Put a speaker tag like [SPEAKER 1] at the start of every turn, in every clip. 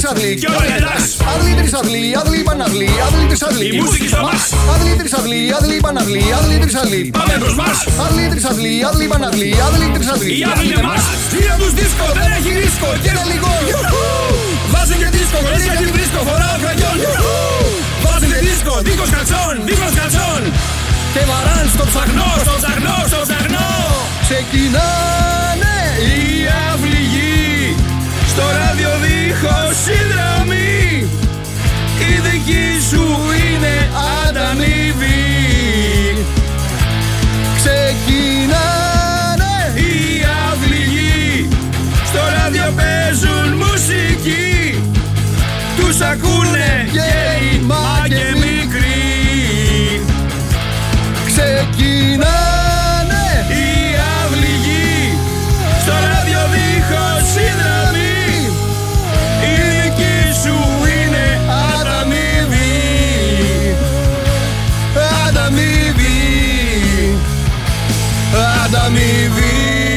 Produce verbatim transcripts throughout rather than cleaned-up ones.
[SPEAKER 1] τρισάδλη και όλα γελάς. Άδλη τρισάδλη, άδλη παναύλη, άδλη τρισάδλη.
[SPEAKER 2] Η μουσική στο μας.
[SPEAKER 1] Άδλη τρισάδλη, άδλη παναύλη, άδλη τρισάδλη.
[SPEAKER 2] Πάμε προς μας.
[SPEAKER 1] Άδλη τρισάδλη, άδλη παναύλη, άδλη τρισάδλη.
[SPEAKER 2] Η άδλη είναι μας. Γύρω τους δίσκο, δεν έχει ρίσκο.
[SPEAKER 1] Και ένα λίγο.
[SPEAKER 2] Βάζε και δίσκο, χωρίς γιατί βρίσκω, φοράω κραγιόν. Βάζε και δίσκο, δίχως καλτσόν, δίχως καλτσόν. Και βαράν στο ψαχνό, στο ψαχνό, στο ψαχνό.
[SPEAKER 1] Ξεκινάνε
[SPEAKER 2] οι αυληγοί. Στο ράδιο δίχως συνδρομή. Η δική σου είναι ανταμοιβή.
[SPEAKER 1] Ξεκινάνε
[SPEAKER 2] οι αυληγοί. Στο ράδιο παίζουν μουσική. Τους ακούνε γέρημα και μικροί.
[SPEAKER 1] Ξεκινάνε
[SPEAKER 2] οι αυληγοί. Στο ράδιο δίχως συνδρομή. Η δική σου είναι ανταμοιβή.
[SPEAKER 1] ανταμοιβή. Ανταμοιβή.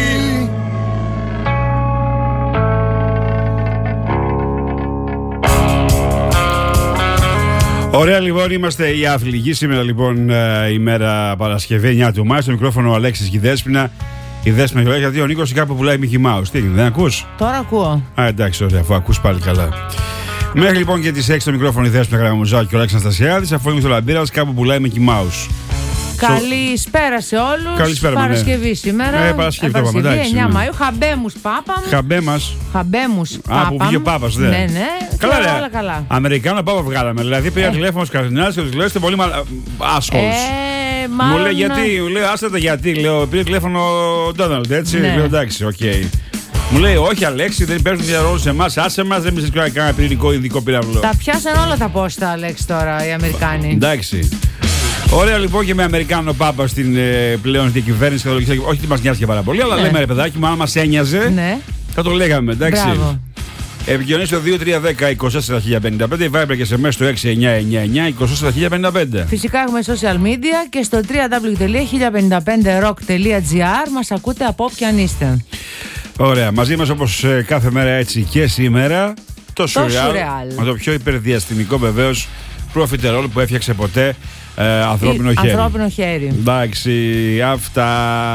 [SPEAKER 3] Ωραία, λοιπόν, είμαστε οι αυληγοί σήμερα, λοιπόν, η μέρα Παρασκευή εννιά του Μάη. Στο μικρόφωνο ο Αλέξης και η Δέσποινα. Η Δέσποινα, γιατί ο Νίκος κάπου πουλάει Mickey Mouse. Τι έγινε, δεν ακούς?
[SPEAKER 4] Τώρα ακούω.
[SPEAKER 3] Α, εντάξει, ωραία, αφού ακούς πάλι καλά. Μέχρι λοιπόν και τις έξι στο μικρόφωνο η Δέσποινα Καραμουζάκη και ο Αλέξης Αναστασιάδης, αφού είμαι στο Λαμπύρας, κάπου πουλάει Mickey Mouse.
[SPEAKER 4] Καλησπέρα σε όλους.
[SPEAKER 3] Καλησπέρα,
[SPEAKER 4] Παρασκευή
[SPEAKER 3] ναι.
[SPEAKER 4] σήμερα.
[SPEAKER 3] Ε, Παρασκευή, το είπαμε, εντάξει,
[SPEAKER 4] εννιά
[SPEAKER 3] ναι.
[SPEAKER 4] Μαΐου. Χαμπέμους πάπαμ.
[SPEAKER 3] Χαμπέ μας.
[SPEAKER 4] Χαμπέμους
[SPEAKER 3] Α,
[SPEAKER 4] πάπαμ.
[SPEAKER 3] που βγήκε ο Πάπας, ναι.
[SPEAKER 4] Ναι, ναι.
[SPEAKER 3] Καλά,
[SPEAKER 4] και
[SPEAKER 3] ρε.
[SPEAKER 4] όλα καλά.
[SPEAKER 3] Αμερικάνο Πάπα βγάλαμε. Δηλαδή πήγα
[SPEAKER 4] Ε.
[SPEAKER 3] τηλέφωνο στους κардινάλους και τους λέω είστε πολύ μα... άσχολους.
[SPEAKER 4] Ε, μάλλον...
[SPEAKER 3] Μου λέει γιατί, μου λέει άστε τα γιατί, λέω πήρε τηλέφωνο ο Ντόναλντ, έτσι.
[SPEAKER 4] Ναι.
[SPEAKER 3] Λέω εντάξει, οκ. Okay. Μου λέει όχι Αλέξη, δεν παίζουν για ρόλο σε εμάς, άσε μας, δεν μισείς κανένα πυρηνικό ειδικό πύραυλο.
[SPEAKER 4] Τα πιάσαν όλα τα πόστα, Αλέξη, τώρα οι Αμερικάνοι.
[SPEAKER 3] Εντάξει. Ωραία, λοιπόν, και με Αμερικάνο Πάπα στην ε, πλέον διακυβέρνηση καθολική. Όχι ότι μας νοιάζει και πάρα πολύ, αλλά
[SPEAKER 4] Ναι.
[SPEAKER 3] λέμε ρε παιδάκι μου, αν μας ένοιαζε,
[SPEAKER 4] Ναι.
[SPEAKER 3] θα το λέγαμε, εντάξει.
[SPEAKER 4] Μπράβο.
[SPEAKER 3] Επικοινωνία στο δύο τρία ένα μηδέν είκοσι τέσσερα χίλια πενήντα πέντε, Viber και σε μέσα στο έξι εννιά εννιά εννιά είκοσι τέσσερα χίλια πενήντα πέντε.
[SPEAKER 4] Φυσικά έχουμε social media και στο double-u double-u double-u τελεία χίλια πενήντα πέντε rock τελεία gr μας ακούτε από όποιαν είστε.
[SPEAKER 3] Ωραία, μαζί μας όπως ε, κάθε μέρα έτσι και σήμερα το
[SPEAKER 4] Το
[SPEAKER 3] Surreal,
[SPEAKER 4] Surreal.
[SPEAKER 3] με το πιο υπερδιαστημικό βεβαίως Profiterol που έφτιαξε ποτέ ε, ανθρώπινο
[SPEAKER 4] Ή-
[SPEAKER 3] χέρι.
[SPEAKER 4] Ανθρώπινο χέρι.
[SPEAKER 3] Εντάξει, αυτά.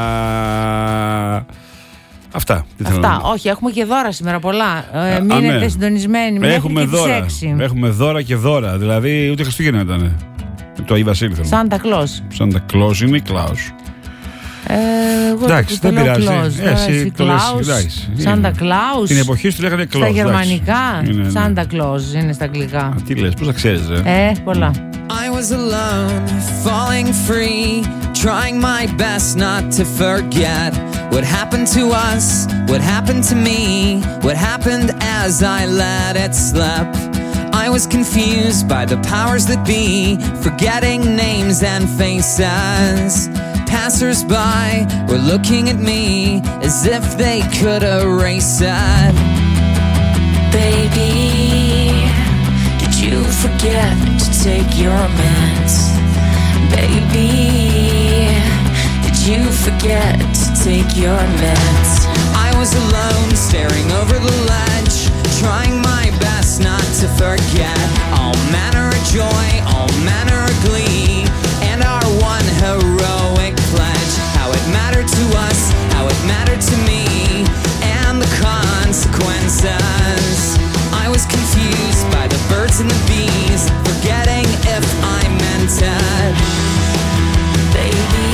[SPEAKER 3] Αυτά. Τι θέλω να
[SPEAKER 4] Αυτά.
[SPEAKER 3] πω.
[SPEAKER 4] Όχι, έχουμε και δώρα σήμερα πολλά. Ε,
[SPEAKER 3] Α,
[SPEAKER 4] μείνετε
[SPEAKER 3] ναι.
[SPEAKER 4] συντονισμένοι μέχρι
[SPEAKER 3] Έχουμε
[SPEAKER 4] και τις
[SPEAKER 3] δώρα.
[SPEAKER 4] έξι.
[SPEAKER 3] Έχουμε δώρα και δώρα. Δηλαδή ούτε Χριστούγεννα ήταν. Το Αγίου Βασίλη θέλω.
[SPEAKER 4] Σάντα Κλός.
[SPEAKER 3] Σάντα Κλός είναι ή Κλάους.
[SPEAKER 4] Ε, εγώ
[SPEAKER 3] Εντάξει,
[SPEAKER 4] το
[SPEAKER 3] δεν
[SPEAKER 4] λέω
[SPEAKER 3] πειράζει.
[SPEAKER 4] Κλός,
[SPEAKER 3] Ε,
[SPEAKER 4] τώρα
[SPEAKER 3] εσύ
[SPEAKER 4] εσύ
[SPEAKER 3] το λες,
[SPEAKER 4] Κλάους,
[SPEAKER 3] εντάξει.
[SPEAKER 4] Σάντα
[SPEAKER 3] Είναι.
[SPEAKER 4] Κλάους.
[SPEAKER 3] Την εποχή σου λέγανε Κλός.
[SPEAKER 4] Στα
[SPEAKER 3] εντάξει.
[SPEAKER 4] γερμανικά,
[SPEAKER 3] Είναι, ναι.
[SPEAKER 4] Σάντα Κλός είναι στα αγγλικά.
[SPEAKER 3] Α, τι λες, πώς θα ξέρεις, ρε.
[SPEAKER 4] Ε, πολλά.
[SPEAKER 5] I was alone, falling free, trying my best not to forget what happened to us, what happened to me, what happened as I let it slip. I was confused by the powers that be, forgetting names and faces. Passers-by were looking at me as if they could erase it. Baby, did you forget to take your meds? Baby, did you forget to take your meds? I was alone, staring over the ledge, trying my best not to forget all manner of joy, all manner of glee, and our one heroic pledge. How it mattered to us, how it mattered to me, and the consequences. I was confused by the birds and the bees, forgetting if I meant it. Baby,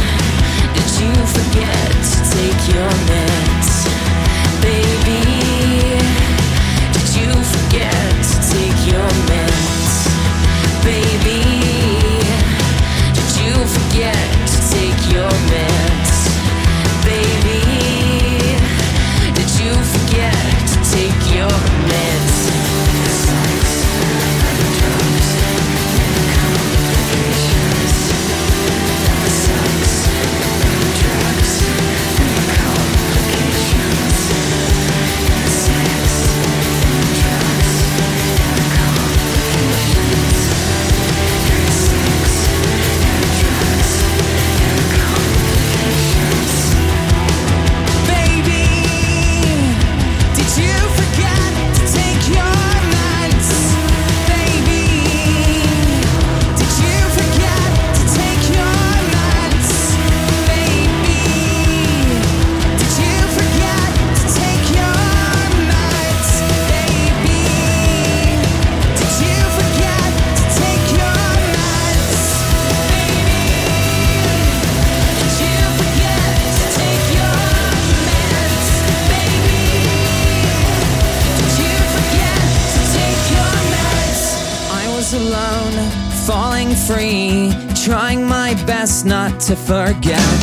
[SPEAKER 5] did you forget to take your meds? Baby, falling free, trying my best not to forget.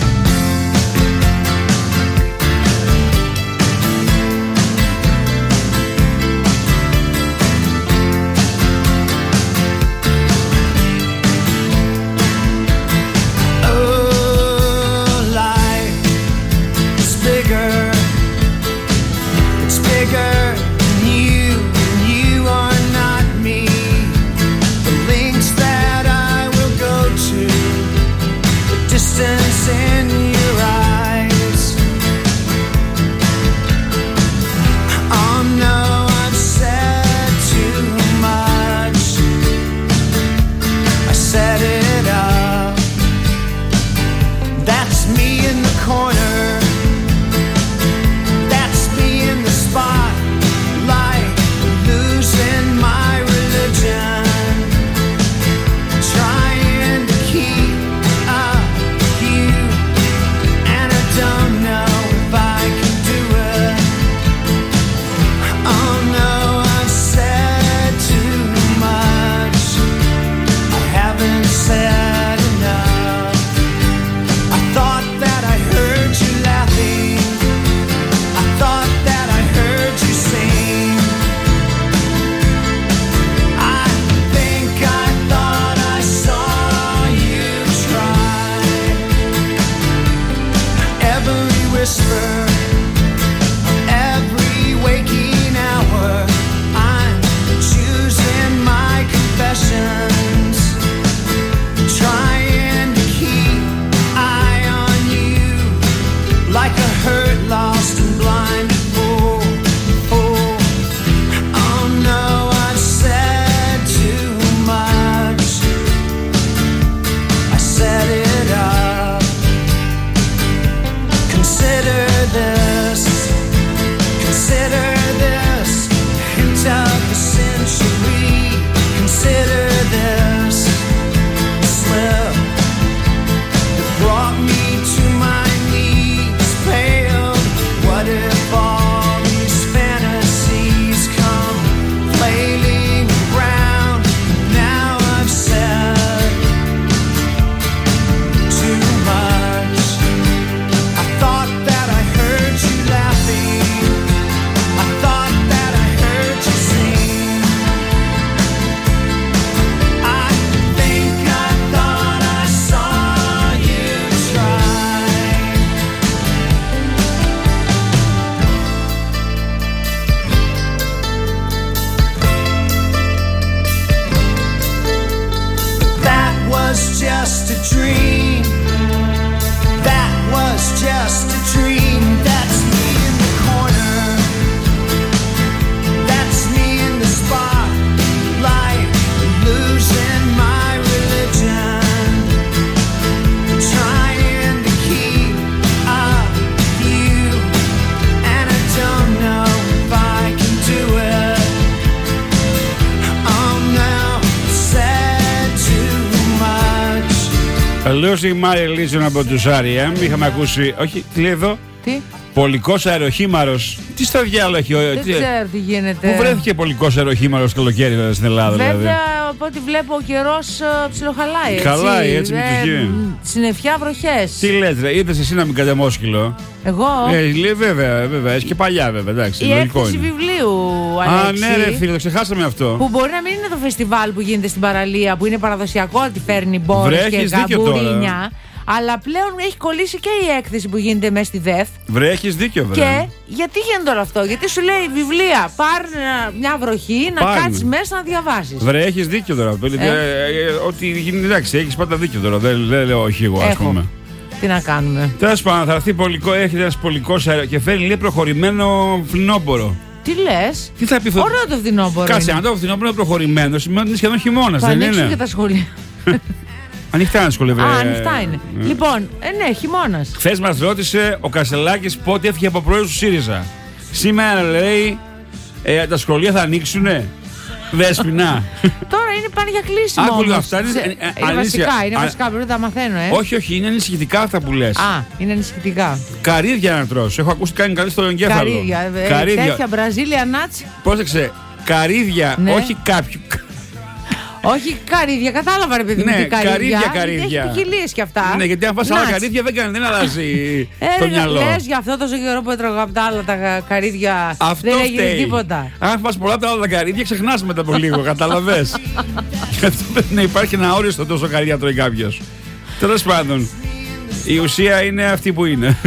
[SPEAKER 3] Losing my religion από τους αρ ι εμ. Είχαμε ακούσει. Όχι, τι λέει εδώ.
[SPEAKER 4] Τι?
[SPEAKER 3] Πολικός αεροχήμαρος. Τι στο διάλογο έχει.
[SPEAKER 4] Δεν
[SPEAKER 3] τι...
[SPEAKER 4] ξέρω τι γίνεται.
[SPEAKER 3] Πού βρέθηκε πολικός αεροχήμαρος καλοκαίρι δηλαδή, στην Ελλάδα?
[SPEAKER 4] Βέβαια,
[SPEAKER 3] δηλαδή.
[SPEAKER 4] από ό,τι βλέπω ο καιρός uh, ψιλοχαλάει. Έτσι.
[SPEAKER 3] Χαλάει έτσι με τους γύρω.
[SPEAKER 4] Συννεφιά, βροχές.
[SPEAKER 3] Τι λες ρε, είδες εσύ να μην κατεμόσκυλο?
[SPEAKER 4] Εγώ.
[SPEAKER 3] Ε, λέει, βέβαια, βέβαια, έχει και παλιά βέβαια. Εντάξει,
[SPEAKER 4] η έκθεση βιβλίου, Αλέξη.
[SPEAKER 3] Α, ναι, ρε φίλε, το ξεχάσαμε αυτό.
[SPEAKER 4] Που μπορεί να μην είναι το φεστιβάλ που γίνεται στην παραλία, που είναι παραδοσιακό ότι φέρνει μπόρες και καμπουρίνια. Αλλά πλέον έχει κολλήσει και η έκθεση που γίνεται μέσα στη ΔΕΘ.
[SPEAKER 3] Βρε, έχεις δίκιο, βρε.
[SPEAKER 4] Και γιατί γίνεται όλο αυτό? Γιατί σου λέει βιβλία, πάρ μια βροχή να κάτσεις μέσα να διαβάσεις.
[SPEAKER 3] Βρε, έχεις δίκιο τώρα. Ε? Ότι γίνεται, εντάξει, έχεις πάντα δίκιο τώρα. Δεν, δεν λέω όχι εγώ, ας πούμε.
[SPEAKER 4] Τι να κάνουμε.
[SPEAKER 3] Τέλος πάντων, θα έρθει πολικό, έχει ένας πολικός αέρα και φέρνει λέει προχωρημένο φθινόπωρο.
[SPEAKER 4] Τι λες?
[SPEAKER 3] Τι θα πει αυτό?
[SPEAKER 4] Ωραίο το φθινόπωρο.
[SPEAKER 3] Κάτσε, αν το φθινόπωρο είναι προχωρημένο, σημαίνει ότι είναι σχεδόν χειμώνας, δεν είναι?
[SPEAKER 4] Θα ανοίξουν και τα σχολεία.
[SPEAKER 3] Ανοιχτά είναι σχολεία,
[SPEAKER 4] Α, ανοιχτά είναι. Mm. Λοιπόν, ε, ναι, χειμώνας.
[SPEAKER 3] Χθες μας ρώτησε ο Κασελάκης πότε έφυγε από πρόεδρος του ΣΥΡΙΖΑ. Σήμερα λέει ε, τα σχολεία θα ανοίξουνε. Δέσποινα.
[SPEAKER 4] Τώρα είναι πάνε για κλείσιμο.
[SPEAKER 3] Άκου αυτά. Είναι,
[SPEAKER 4] είναι, είναι βασικά, είναι α... βασικά. Πρέπει να τα μαθαίνω, ε.
[SPEAKER 3] Όχι, όχι, είναι ανησυχητικά αυτά που λες.
[SPEAKER 4] Α, είναι ανησυχητικά.
[SPEAKER 3] Καρύδια να τρως. Έχω ακούσει κάνει καλή στο εγκέφαλο.
[SPEAKER 4] Καρύδια. Ε, Καρύδια. Τέτοια Μπραζίλια νάτς.
[SPEAKER 3] Πρόσεξε. Καρύδια, ναι. Όχι κάποιου.
[SPEAKER 4] Όχι καρύδια, κατάλαβα ρε παιδί μου.
[SPEAKER 3] Ναι,
[SPEAKER 4] τι καρύδια.
[SPEAKER 3] καρύδια, καρύδια.
[SPEAKER 4] Έχει ποικιλίες κι αυτά.
[SPEAKER 3] Ναι, γιατί αν φας άλλα καρύδια δεν κάνει, δεν αλλάζει
[SPEAKER 4] ε,
[SPEAKER 3] το μυαλό.
[SPEAKER 4] Λες για αυτό τόσο καιρό που έτρωγα από τα άλλα τα καρύδια.
[SPEAKER 3] Αυτό
[SPEAKER 4] δεν έγινε
[SPEAKER 3] φταίει.
[SPEAKER 4] τίποτα.
[SPEAKER 3] Αν φας πολλά από τα άλλα τα καρύδια, ξεχνάς μετά από λίγο, καταλαβες. Γιατί πρέπει να υπάρχει ένα όριο στο τόσο καρύδια τρώει κάποιος. Τέλος πάντων, η ουσία είναι αυτή που είναι.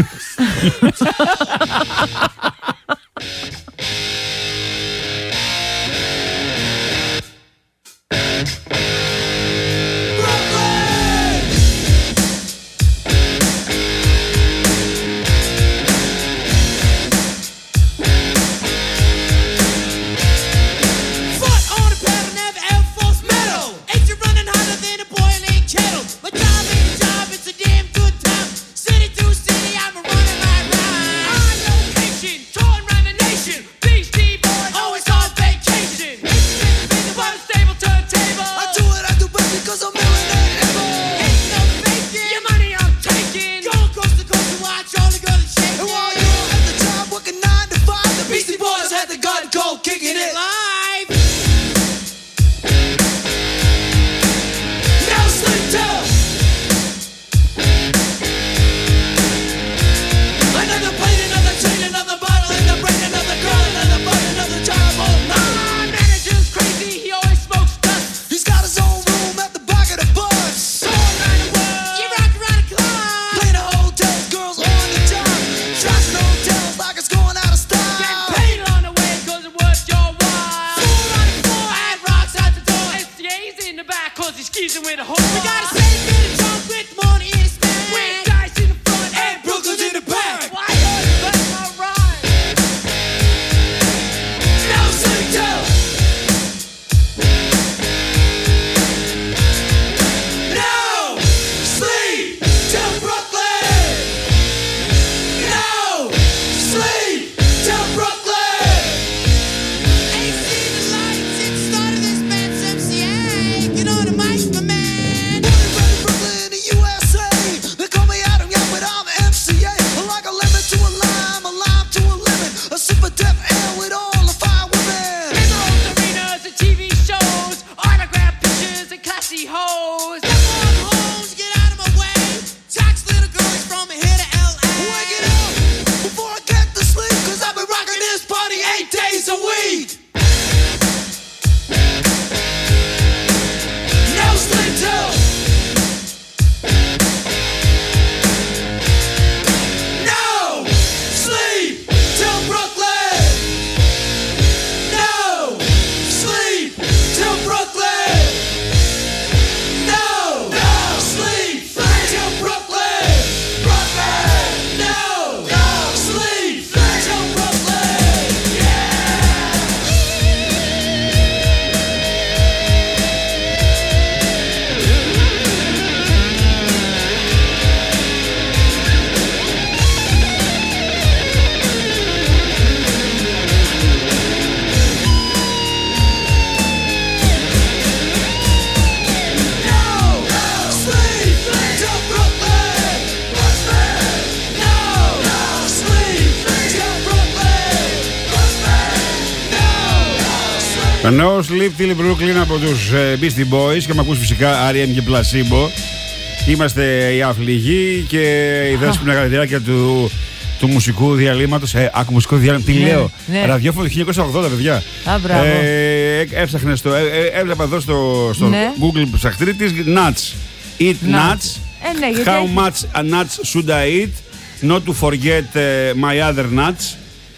[SPEAKER 3] No Sleep Till Brooklyn από τους ε, Beastie Boys και με ακούς φυσικά αρ εμ και Placebo. Είμαστε οι Αφληγοί και η Δέσποινα Καλλιτηράκια του, του μουσικού διαλύματος. Ε, άκου μουσικό διάλειμμα, τι ναι, λέω. Ναι. Ραδιόφωνο χίλια εννιακόσια ογδόντα, παιδιά.
[SPEAKER 4] Α, μπράβο.
[SPEAKER 3] Ε, έψαχνε στο, ε, ε, έβλεπα εδώ στο, στο ναι. Google ψαχτήρι της nuts. Eat nuts. nuts.
[SPEAKER 4] Ε, ναι,
[SPEAKER 3] How
[SPEAKER 4] έχει...
[SPEAKER 3] much nuts should I eat? Not to forget uh, my other nuts.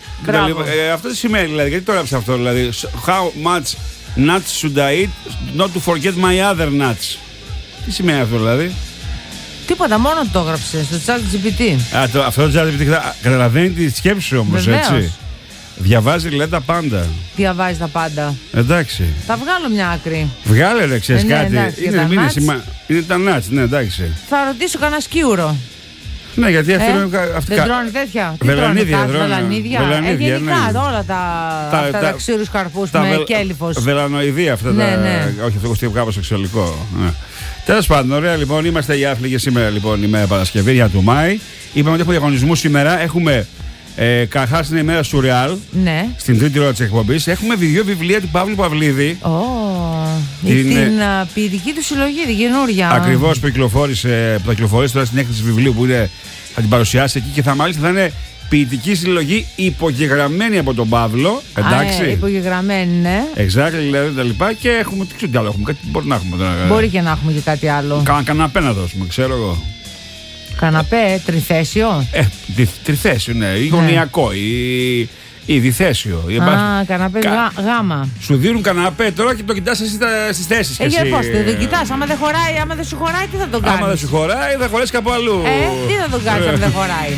[SPEAKER 3] Ε, αυτό τι σημαίνει δηλαδή, γιατί το έγραψε αυτό δηλαδή. How much nuts should I eat? Not to forget my other nuts. Τι σημαίνει αυτό δηλαδή?
[SPEAKER 4] Τίποτα, μόνο το έγραψε στο ChatGPT.
[SPEAKER 3] Α, το, αυτό το ChatGPT καταλαβαίνει τη σκέψη όμως, έτσι. Διαβάζει λέει τα πάντα.
[SPEAKER 4] Διαβάζει τα πάντα.
[SPEAKER 3] Εντάξει.
[SPEAKER 4] Θα βγάλω μια άκρη.
[SPEAKER 3] Βγάλε ρε, ξέρεις ε, ναι, κάτι.
[SPEAKER 4] Εντάξει,
[SPEAKER 3] είναι, είναι, σημα... είναι τα nuts, ναι, εντάξει.
[SPEAKER 4] Θα ρωτήσω κανένα σκιούρο.
[SPEAKER 3] Ναι, γιατί αυτή
[SPEAKER 4] ε,
[SPEAKER 3] είναι.
[SPEAKER 4] Δεν κα... τρώνε τέτοια.
[SPEAKER 3] Βελανίδια,
[SPEAKER 4] τρώνε, βελανίδια.
[SPEAKER 3] Βελανίδια,
[SPEAKER 4] ε, γενικά
[SPEAKER 3] ναι.
[SPEAKER 4] όλα τα, τα, αυτά τα, τα ξύρους καρπούς με βελ... κέλυφος.
[SPEAKER 3] Βελανοειδία αυτά
[SPEAKER 4] ναι,
[SPEAKER 3] τα.
[SPEAKER 4] Ναι.
[SPEAKER 3] Όχι, αυτό κοστίζει κάπως σεξουαλικό. Ναι. Τέλος πάντων, ωραία λοιπόν, είμαστε οι Άθλοι σήμερα λοιπόν, ημέρα Παρασκευή για του Μάη. Είπαμε ότι έχουμε διαγωνισμού σήμερα. Έχουμε ε, καταρχάς την ημέρα Σουρεάλ.
[SPEAKER 4] Ναι.
[SPEAKER 3] Στην τρίτη ώρα της εκπομπής. Έχουμε δύο βιβλία του Παύλου Παυλίδη.
[SPEAKER 4] Oh. Την, την uh, ποιητική του συλλογή, την καινούργια.
[SPEAKER 3] Ακριβώς, που κυκλοφόρησε, που θα κυκλοφορήσει τώρα στην έκθεση βιβλίου που είναι, θα την παρουσιάσει εκεί και θα μάλιστα θα είναι ποιητική συλλογή υπογεγραμμένη από τον Παύλο. Εντάξει.
[SPEAKER 4] Α, ε, υπογεγραμμένη, ναι.
[SPEAKER 3] Exactly, δηλαδή τα λοιπά. Και έχουμε. Τι ξέρω τι άλλο έχουμε. Κάτι, μπορεί να έχουμε τώρα.
[SPEAKER 4] Μπορεί και να έχουμε και κάτι άλλο.
[SPEAKER 3] Κα, καναπέ να δώσουμε, ξέρω εγώ.
[SPEAKER 4] Καναπέ, τριθέσιο.
[SPEAKER 3] Ε, δι, τριθέσιο, ναι. Ή γωνιακό, ή, ή διθέσιο. Ή
[SPEAKER 4] Α, μπας... καναπέ Κα... γά, γάμα.
[SPEAKER 3] Σου δίνουν καναπέ τώρα και το κοιτάς εσύ στις θέσεις.
[SPEAKER 4] Ε, για πώς, δεν το κοιτάς. Άμα δεν χωράει, άμα δεν σου χωράει, τι θα τον κάνεις.
[SPEAKER 3] Άμα δεν σου χωράει, θα χωρέσει κάπου αλλού.
[SPEAKER 4] Ε, τι θα τον κάνεις αν δεν χωράει.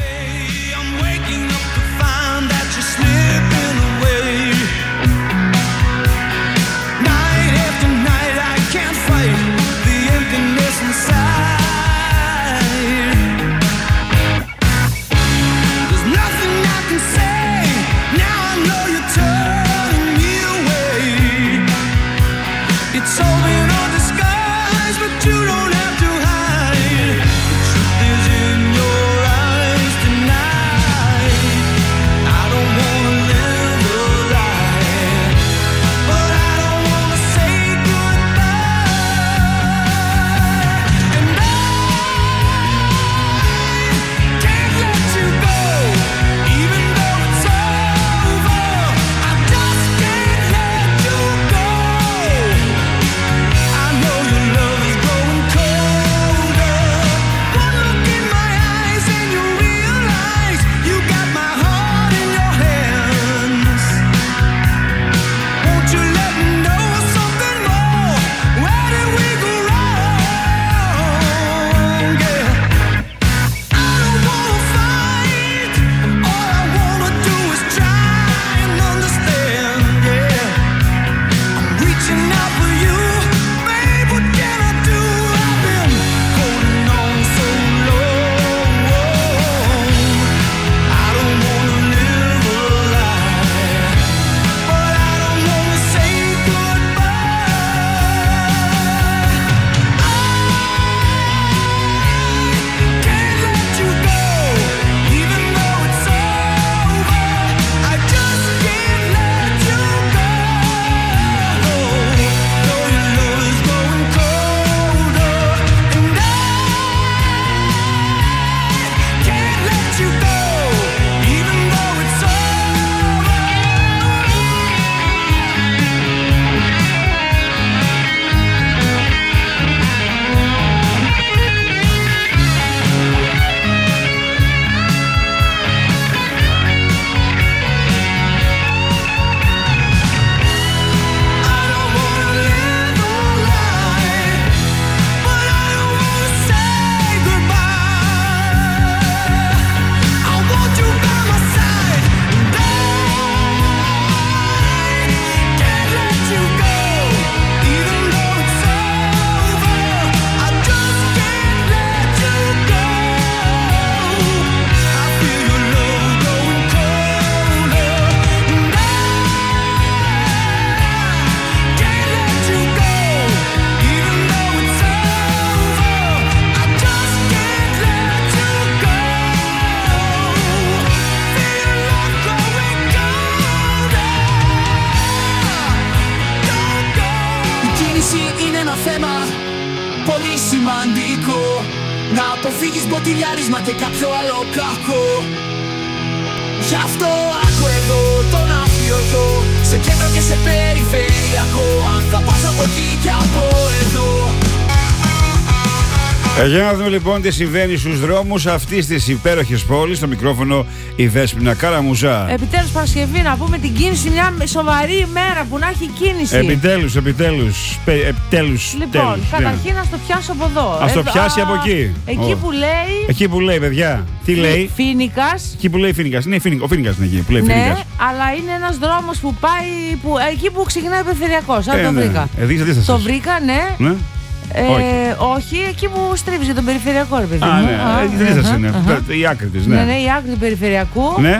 [SPEAKER 6] Να αποφύγεις μποτιλιάρισμα και κάποιο άλλο κακό. Γι' αυτό άκου εδώ τον αφιωτό, σε κέντρο και σε περιφερειακό. Αν θα πας από εκεί και από εδώ.
[SPEAKER 3] Ε, για να δούμε λοιπόν τι συμβαίνει στους δρόμους αυτής της υπέροχης πόλης. Στο μικρόφωνο η Δέσποινα Καραμουζά.
[SPEAKER 4] Επιτέλους Παρασκευή, να πούμε την κίνηση, μια σοβαρή ημέρα που να έχει κίνηση.
[SPEAKER 3] Επιτέλους, επιτέλους. Πε, επιτέλους
[SPEAKER 4] λοιπόν,
[SPEAKER 3] τέλους,
[SPEAKER 4] καταρχήν να το πιάσω από εδώ.
[SPEAKER 3] Ας το
[SPEAKER 4] Εδώ,
[SPEAKER 3] πιάσει από εκεί.
[SPEAKER 4] Εκεί
[SPEAKER 3] oh.
[SPEAKER 4] που λέει.
[SPEAKER 3] Εκεί που λέει, παιδιά. Τι
[SPEAKER 4] Φι,
[SPEAKER 3] λέει.
[SPEAKER 4] Φίνικας.
[SPEAKER 3] Εκεί που λέει Φίνικας. Ναι, ο Φίνικας είναι εκεί που λέει
[SPEAKER 4] ναι,
[SPEAKER 3] Φίνικας.
[SPEAKER 4] αλλά είναι ένας δρόμος που πάει. Που, εκεί που ξεκινάει ο περιφερειακός. Αν
[SPEAKER 3] ε,
[SPEAKER 4] το
[SPEAKER 3] ναι.
[SPEAKER 4] βρήκα.
[SPEAKER 3] Ε,
[SPEAKER 4] το βρήκα, ναι.
[SPEAKER 3] ναι.
[SPEAKER 4] Ε, όχι. όχι, εκεί που στρίβεις για τον περιφερειακό, ρε παιδί μου.
[SPEAKER 3] Α, ναι, δεν σας είναι. Η άκρη της, ναι.
[SPEAKER 4] Ναι, ναι, η άκρη του περιφερειακού.
[SPEAKER 3] Ναι.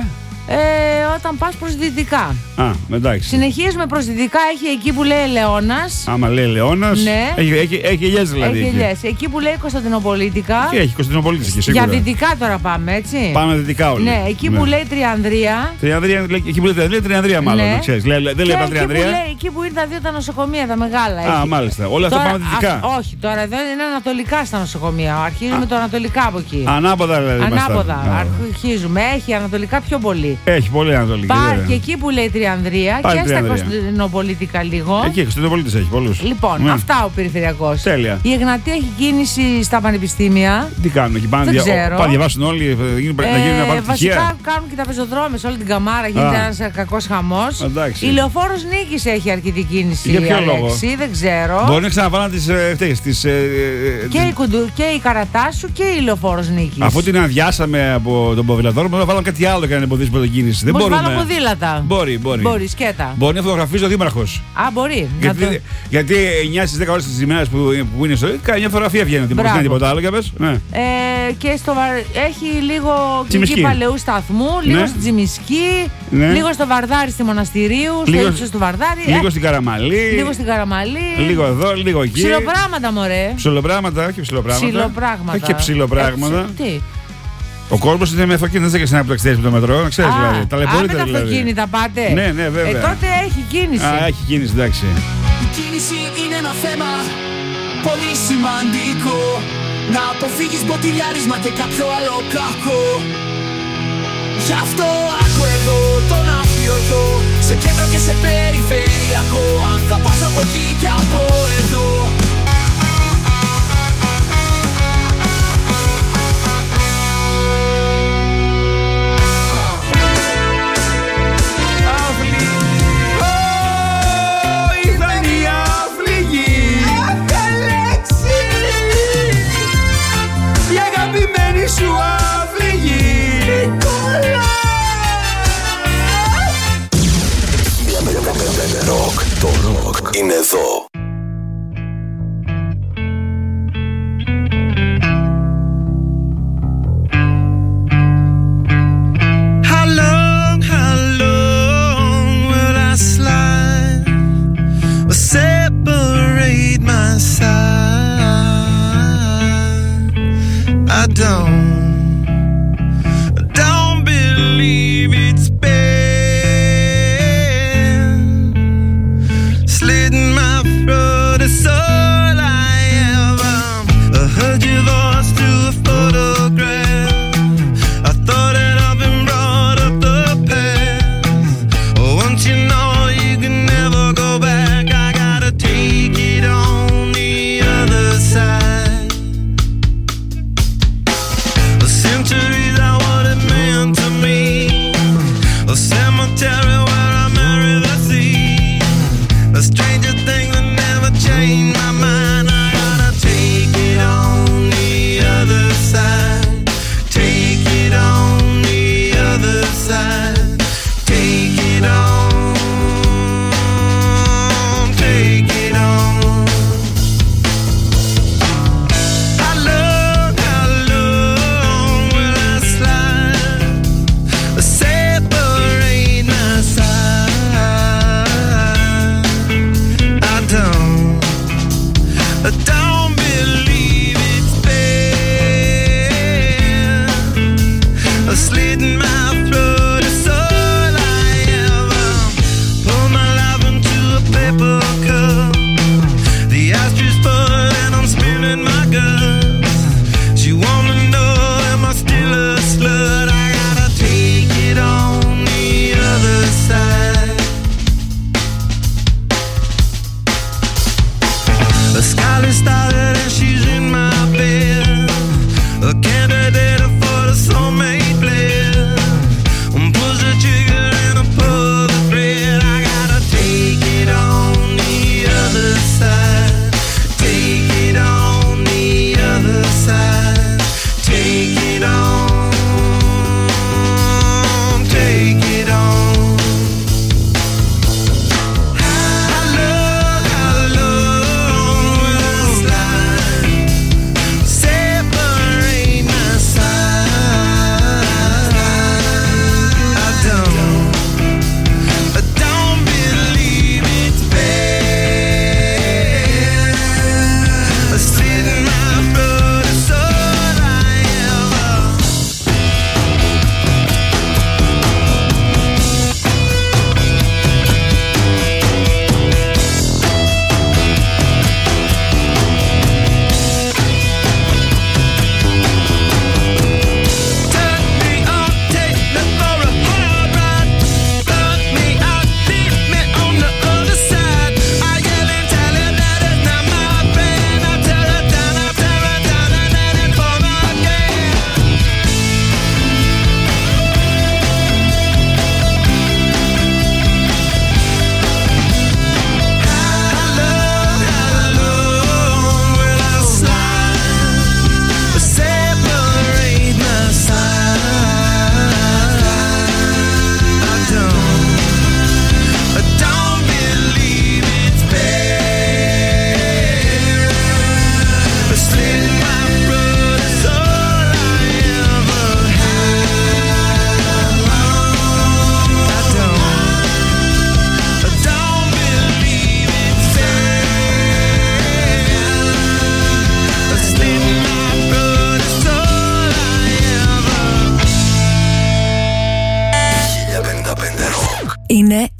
[SPEAKER 4] Ε, όταν πας προς δυτικά.
[SPEAKER 3] Α, εντάξει.
[SPEAKER 4] Συνεχίζουμε προς δυτικά, έχει εκεί που λέει Ελαιώνας.
[SPEAKER 3] Άμα λέει Ελαιώνας,
[SPEAKER 4] ναι.
[SPEAKER 3] έχει, έχει, έχει ελιές δηλαδή.
[SPEAKER 4] Έχει ελιές. Εκεί που λέει Κωνσταντινοπολίτικα.
[SPEAKER 3] Και έχει Κωνσταντινοπολίτης εκεί σίγουρα.
[SPEAKER 4] Για δυτικά τώρα πάμε, έτσι.
[SPEAKER 3] Πάμε δυτικά όλοι.
[SPEAKER 4] Ναι, εκεί
[SPEAKER 3] ναι.
[SPEAKER 4] που λέει Τριανδρία.
[SPEAKER 3] Τριανδρία, εκεί που λέει Τριανδρία, Τριανδρία μάλλον, ναι. ξέρεις. Δεν λέει
[SPEAKER 4] και
[SPEAKER 3] Τριανδρία.
[SPEAKER 4] Εκεί που, λέει, εκεί που ήρθα δύο τα νοσοκομεία, τα μεγάλα.
[SPEAKER 3] Α, έχει. Μάλιστα. Όλα
[SPEAKER 4] τώρα,
[SPEAKER 3] αυτά πάμε δυτικά.
[SPEAKER 4] Α, όχι, τώρα εδώ είναι ανατολικά στα νοσοκομεία. Αρχίζουμε α. το ανατολικά από εκεί.
[SPEAKER 3] Ανάποδα δηλαδή.
[SPEAKER 4] Ανάποδα. Αρχίζουμε. Έχει ανατολικά πιο πολύ.
[SPEAKER 3] Έχει πολύ ανατολικά.
[SPEAKER 4] Υπάρχει και εκεί που λέει Τριανδρία
[SPEAKER 3] Πάλι
[SPEAKER 4] και
[SPEAKER 3] Τριανδρία.
[SPEAKER 4] στα Κωνσταντινοπολίτικα λίγο.
[SPEAKER 3] Εκεί Κωνσταντινοπολίτης έχει πολλούς.
[SPEAKER 4] Λοιπόν, ναι. αυτά ο περιφερειακός.
[SPEAKER 3] Τέλεια.
[SPEAKER 4] Η Εγνατία έχει κίνηση στα πανεπιστήμια.
[SPEAKER 3] Τι κάνουν εκεί πάνω,
[SPEAKER 4] δεν
[SPEAKER 3] δια... πάνε διαβάσουν όλοι, ε, να γίνουν να πάρουν
[SPEAKER 4] βασικά
[SPEAKER 3] πτυχία.
[SPEAKER 4] κάνουν και τα πεζοδρόμια σε όλη την Καμάρα, γίνεται ένας κακός χαμός.
[SPEAKER 3] Εντάξει.
[SPEAKER 4] Η Λεωφόρος Νίκης έχει αρκετή κίνηση.
[SPEAKER 3] Για ποιο
[SPEAKER 4] Αλέξη,
[SPEAKER 3] λόγο?
[SPEAKER 4] δεν ξέρω.
[SPEAKER 3] Μπορεί να ξαναβάλουν τις. Ε, τις ε,
[SPEAKER 4] και, τις... Η κουντου... και η Καρατάσου και η Λεωφόρος Νίκης.
[SPEAKER 3] Αφού την αδειάσαμε από τον ποδηλατόρο, μπορούμε να βάλουμε κάτι άλλο για να εμποδίσουμε την κίνηση. Δεν μπορούμε.
[SPEAKER 4] Βάλω ποδήλατα.
[SPEAKER 3] Μπορεί, μπορεί.
[SPEAKER 4] Μπορεί, σκέτα.
[SPEAKER 3] Μπορεί να φωτογραφίζει ο δήμαρχος.
[SPEAKER 4] Α, μπορεί.
[SPEAKER 3] Γιατί, το... γιατί εννιά στις δέκα ώρες της ημέρας που, που είναι στο. Κάνει μια φωτογραφία βγαίνει. Δεν μπορεί τίποτα άλλο, για πες. Ναι.
[SPEAKER 4] Ε, και στο βα... έχει λίγο
[SPEAKER 3] εκεί
[SPEAKER 4] Παλαιού σταθμού, λίγο
[SPEAKER 3] ναι.
[SPEAKER 4] στην Τσιμισκή, ναι. λίγο στο Βαρδάρι στη Μοναστηρίου, λίγο... στο ύψος του Βαρδάρι.
[SPEAKER 3] Λίγο
[SPEAKER 4] ε,
[SPEAKER 3] στην Καραμαλή.
[SPEAKER 4] Λίγο στην Καραμαλή.
[SPEAKER 3] Λίγο εδώ, λίγο εκεί.
[SPEAKER 4] Ψιλοπράγματα, μωρέ.
[SPEAKER 3] Ψιλοπράγματα, όχι ψιλοπράγματα.
[SPEAKER 4] Ψιλοπράγματα.
[SPEAKER 3] Όχι και ψιλοπράγματα.
[SPEAKER 4] Ε, τι.
[SPEAKER 3] Ο κόσμος είναι με αυτοκίνητα, δεν ξέρει να ταξιδέψει με το μετρό, να ξέρεις δηλαδή. Ταλαιπωρείται δηλαδή.
[SPEAKER 4] Α, με τα αυτοκίνητα πάτε.
[SPEAKER 3] Ναι, ναι, βέβαια.
[SPEAKER 4] Ε, τότε έχει κίνηση.
[SPEAKER 3] Α, έχει κίνηση, εντάξει.
[SPEAKER 6] Η κίνηση είναι ένα θέμα πολύ σημαντικό. Να αποφύγεις μποτιλιάρισμα και κάποιο άλλο κακό. Γι' αυτό άκου εδώ τον αφιωτό, σε κέντρο και σε περιφερειακό. Αν θα πας από εκεί και από εδώ.
[SPEAKER 2] Σου αφρίγη Νικόλα.
[SPEAKER 1] Ροκ, το ροκ είναι εδώ.
[SPEAKER 2] How long, how long will I slide or separate my side? I don't slitting my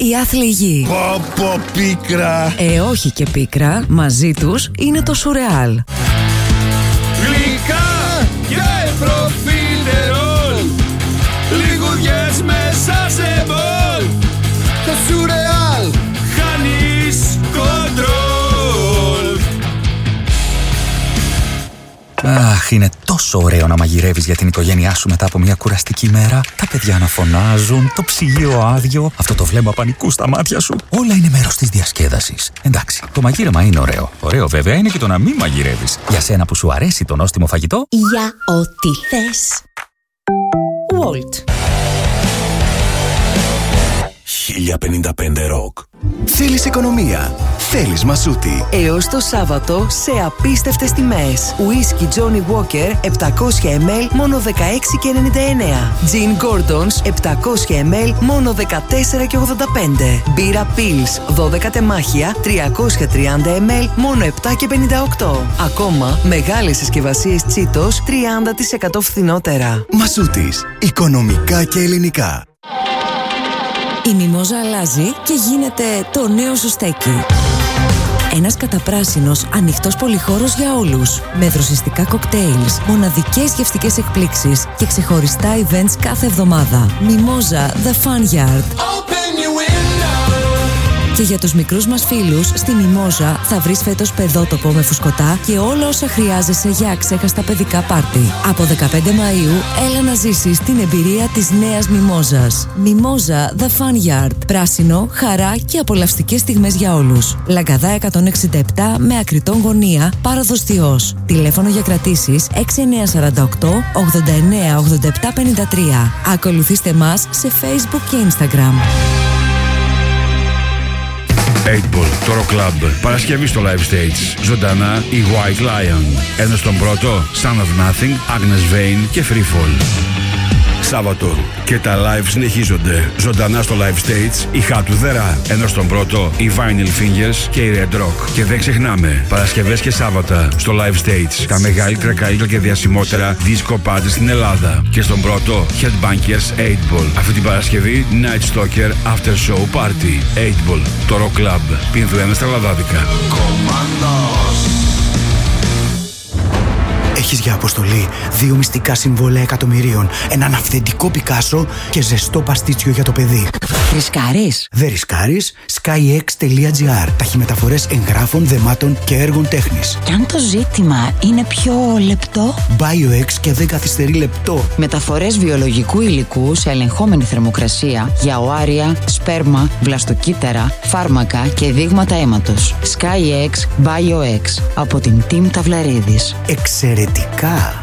[SPEAKER 7] η άθλη γη.
[SPEAKER 1] Πω πω πίκρα.
[SPEAKER 7] Ε, όχι και πίκρα, μαζί τους είναι το Σουρεάλ.
[SPEAKER 2] Γλυκά και προφίλτερολ, λιγουδιές μέσα σε μπολ.
[SPEAKER 1] Το Σουρεάλ.
[SPEAKER 2] Χάνεις κοντρόλ.
[SPEAKER 8] Αχ, είναι τόσο ωραίο να μαγειρεύεις για την οικογένειά σου μετά από μια κουραστική μέρα. Τα παιδιά να φωνάζουν, το ψυγείο άδειο, αυτό το βλέμμα πανικού στα μάτια σου. Όλα είναι μέρος της διασκέδασης. Εντάξει, το μαγείρεμα είναι ωραίο. Ωραίο βέβαια είναι και το να μην μαγειρεύεις. Για σένα που σου αρέσει το νόστιμο φαγητό.
[SPEAKER 7] Για ό,τι θες. Walt.
[SPEAKER 1] χίλια πενήντα πέντε Rock. Θέλεις οικονομία. Θέλεις Μασούτη.
[SPEAKER 7] Έως το Σάββατο σε απίστευτες τιμές. Whisky Johnny Walker επτακόσια μιλιλίτρα μόνο δεκαέξι και ενενήντα εννέα. Gin Gordon's επτακόσια μιλιλίτρα μόνο δεκατέσσερα και ογδόντα πέντε. Μπύρα Pils δώδεκα τεμάχια τριακόσια τριάντα μιλιλίτρα μόνο επτά και πενήντα οκτώ. Ακόμα μεγάλες συσκευασίες Cheetos τριάντα τοις εκατό φθηνότερα.
[SPEAKER 1] Μασούτης. Οικονομικά και ελληνικά.
[SPEAKER 7] Η μιμόζα αλλάζει και γίνεται το νέο σου στέκι. Ένας καταπράσινος, ανοιχτός πολυχώρος για όλους. Με δροσιστικά κοκτέιλς, μοναδικές γευστικές εκπλήξεις και ξεχωριστά events κάθε εβδομάδα. Μιμόζα The Fun Yard. Και για τους μικρούς μας φίλους, στη Μιμόζα θα βρεις φέτος παιδότοπο με φουσκωτά και όλα όσα χρειάζεσαι για αξέχαστα παιδικά πάρτι. Από δεκαπέντε Μαΐου, έλα να ζήσεις την εμπειρία της νέας Μιμόζας. Μιμόζα The Fun Yard. Πράσινο, χαρά και απολαυστικές στιγμές για όλους. Λαγκαδά εκατόν εξήντα επτά με ακριτών γωνία, πάροδος Θειός. Τηλέφωνο για κρατήσεις έξι εννιά τέσσερα οκτώ ογδόντα εννέα ογδόντα επτά πενήντα τρία. Ακολουθήστε μας σε Facebook και Instagram.
[SPEAKER 3] οκτώ Ball, το Rock Club. Παρασκευή στο Live Stage. Ζωντανά η White Lion. Ενώ στον πρώτο, Son of Nothing, Agnes Vane και Free Fall. Σάββατο και τα live συνεχίζονται. Ζωντανά στο Live Stage η Χάτου Δερά. Ενώ στον πρώτο η Vinyl Fingers και η Red Rock. Και δεν ξεχνάμε, Παρασκευές και Σάββατα στο Live Stage τα μεγαλύτερα, καλύτερα και διασημότερα disco party στην Ελλάδα. Και στον πρώτο Headbangers οκτώ Ball. Αυτή την Παρασκευή Night Stalker After Show Party. οκτώ Ball, το Rock Club. Πίνδου ένα στα Λαδάδικα.
[SPEAKER 9] Έχεις για αποστολή δύο μυστικά συμβόλαια εκατομμυρίων, έναν αυθεντικό Πικάσο και ζεστό παστίτσιο για το παιδί.
[SPEAKER 7] Ρισκάρεις?
[SPEAKER 9] Δεν ρισκάρεις. skyx τελεία gr. Ταχυμεταφορές εγγράφων, δεμάτων και έργων τέχνης.
[SPEAKER 7] Κι αν το ζήτημα είναι πιο λεπτό?
[SPEAKER 9] BioX και δεν καθυστερεί λεπτό.
[SPEAKER 10] Μεταφορές βιολογικού υλικού σε ελεγχόμενη θερμοκρασία για οάρια, σπέρμα, βλαστοκύτταρα, φάρμακα και δείγματα αίματος. skyx BioX από την Team Ταυλαρίδης.
[SPEAKER 9] Εξαιρετικά.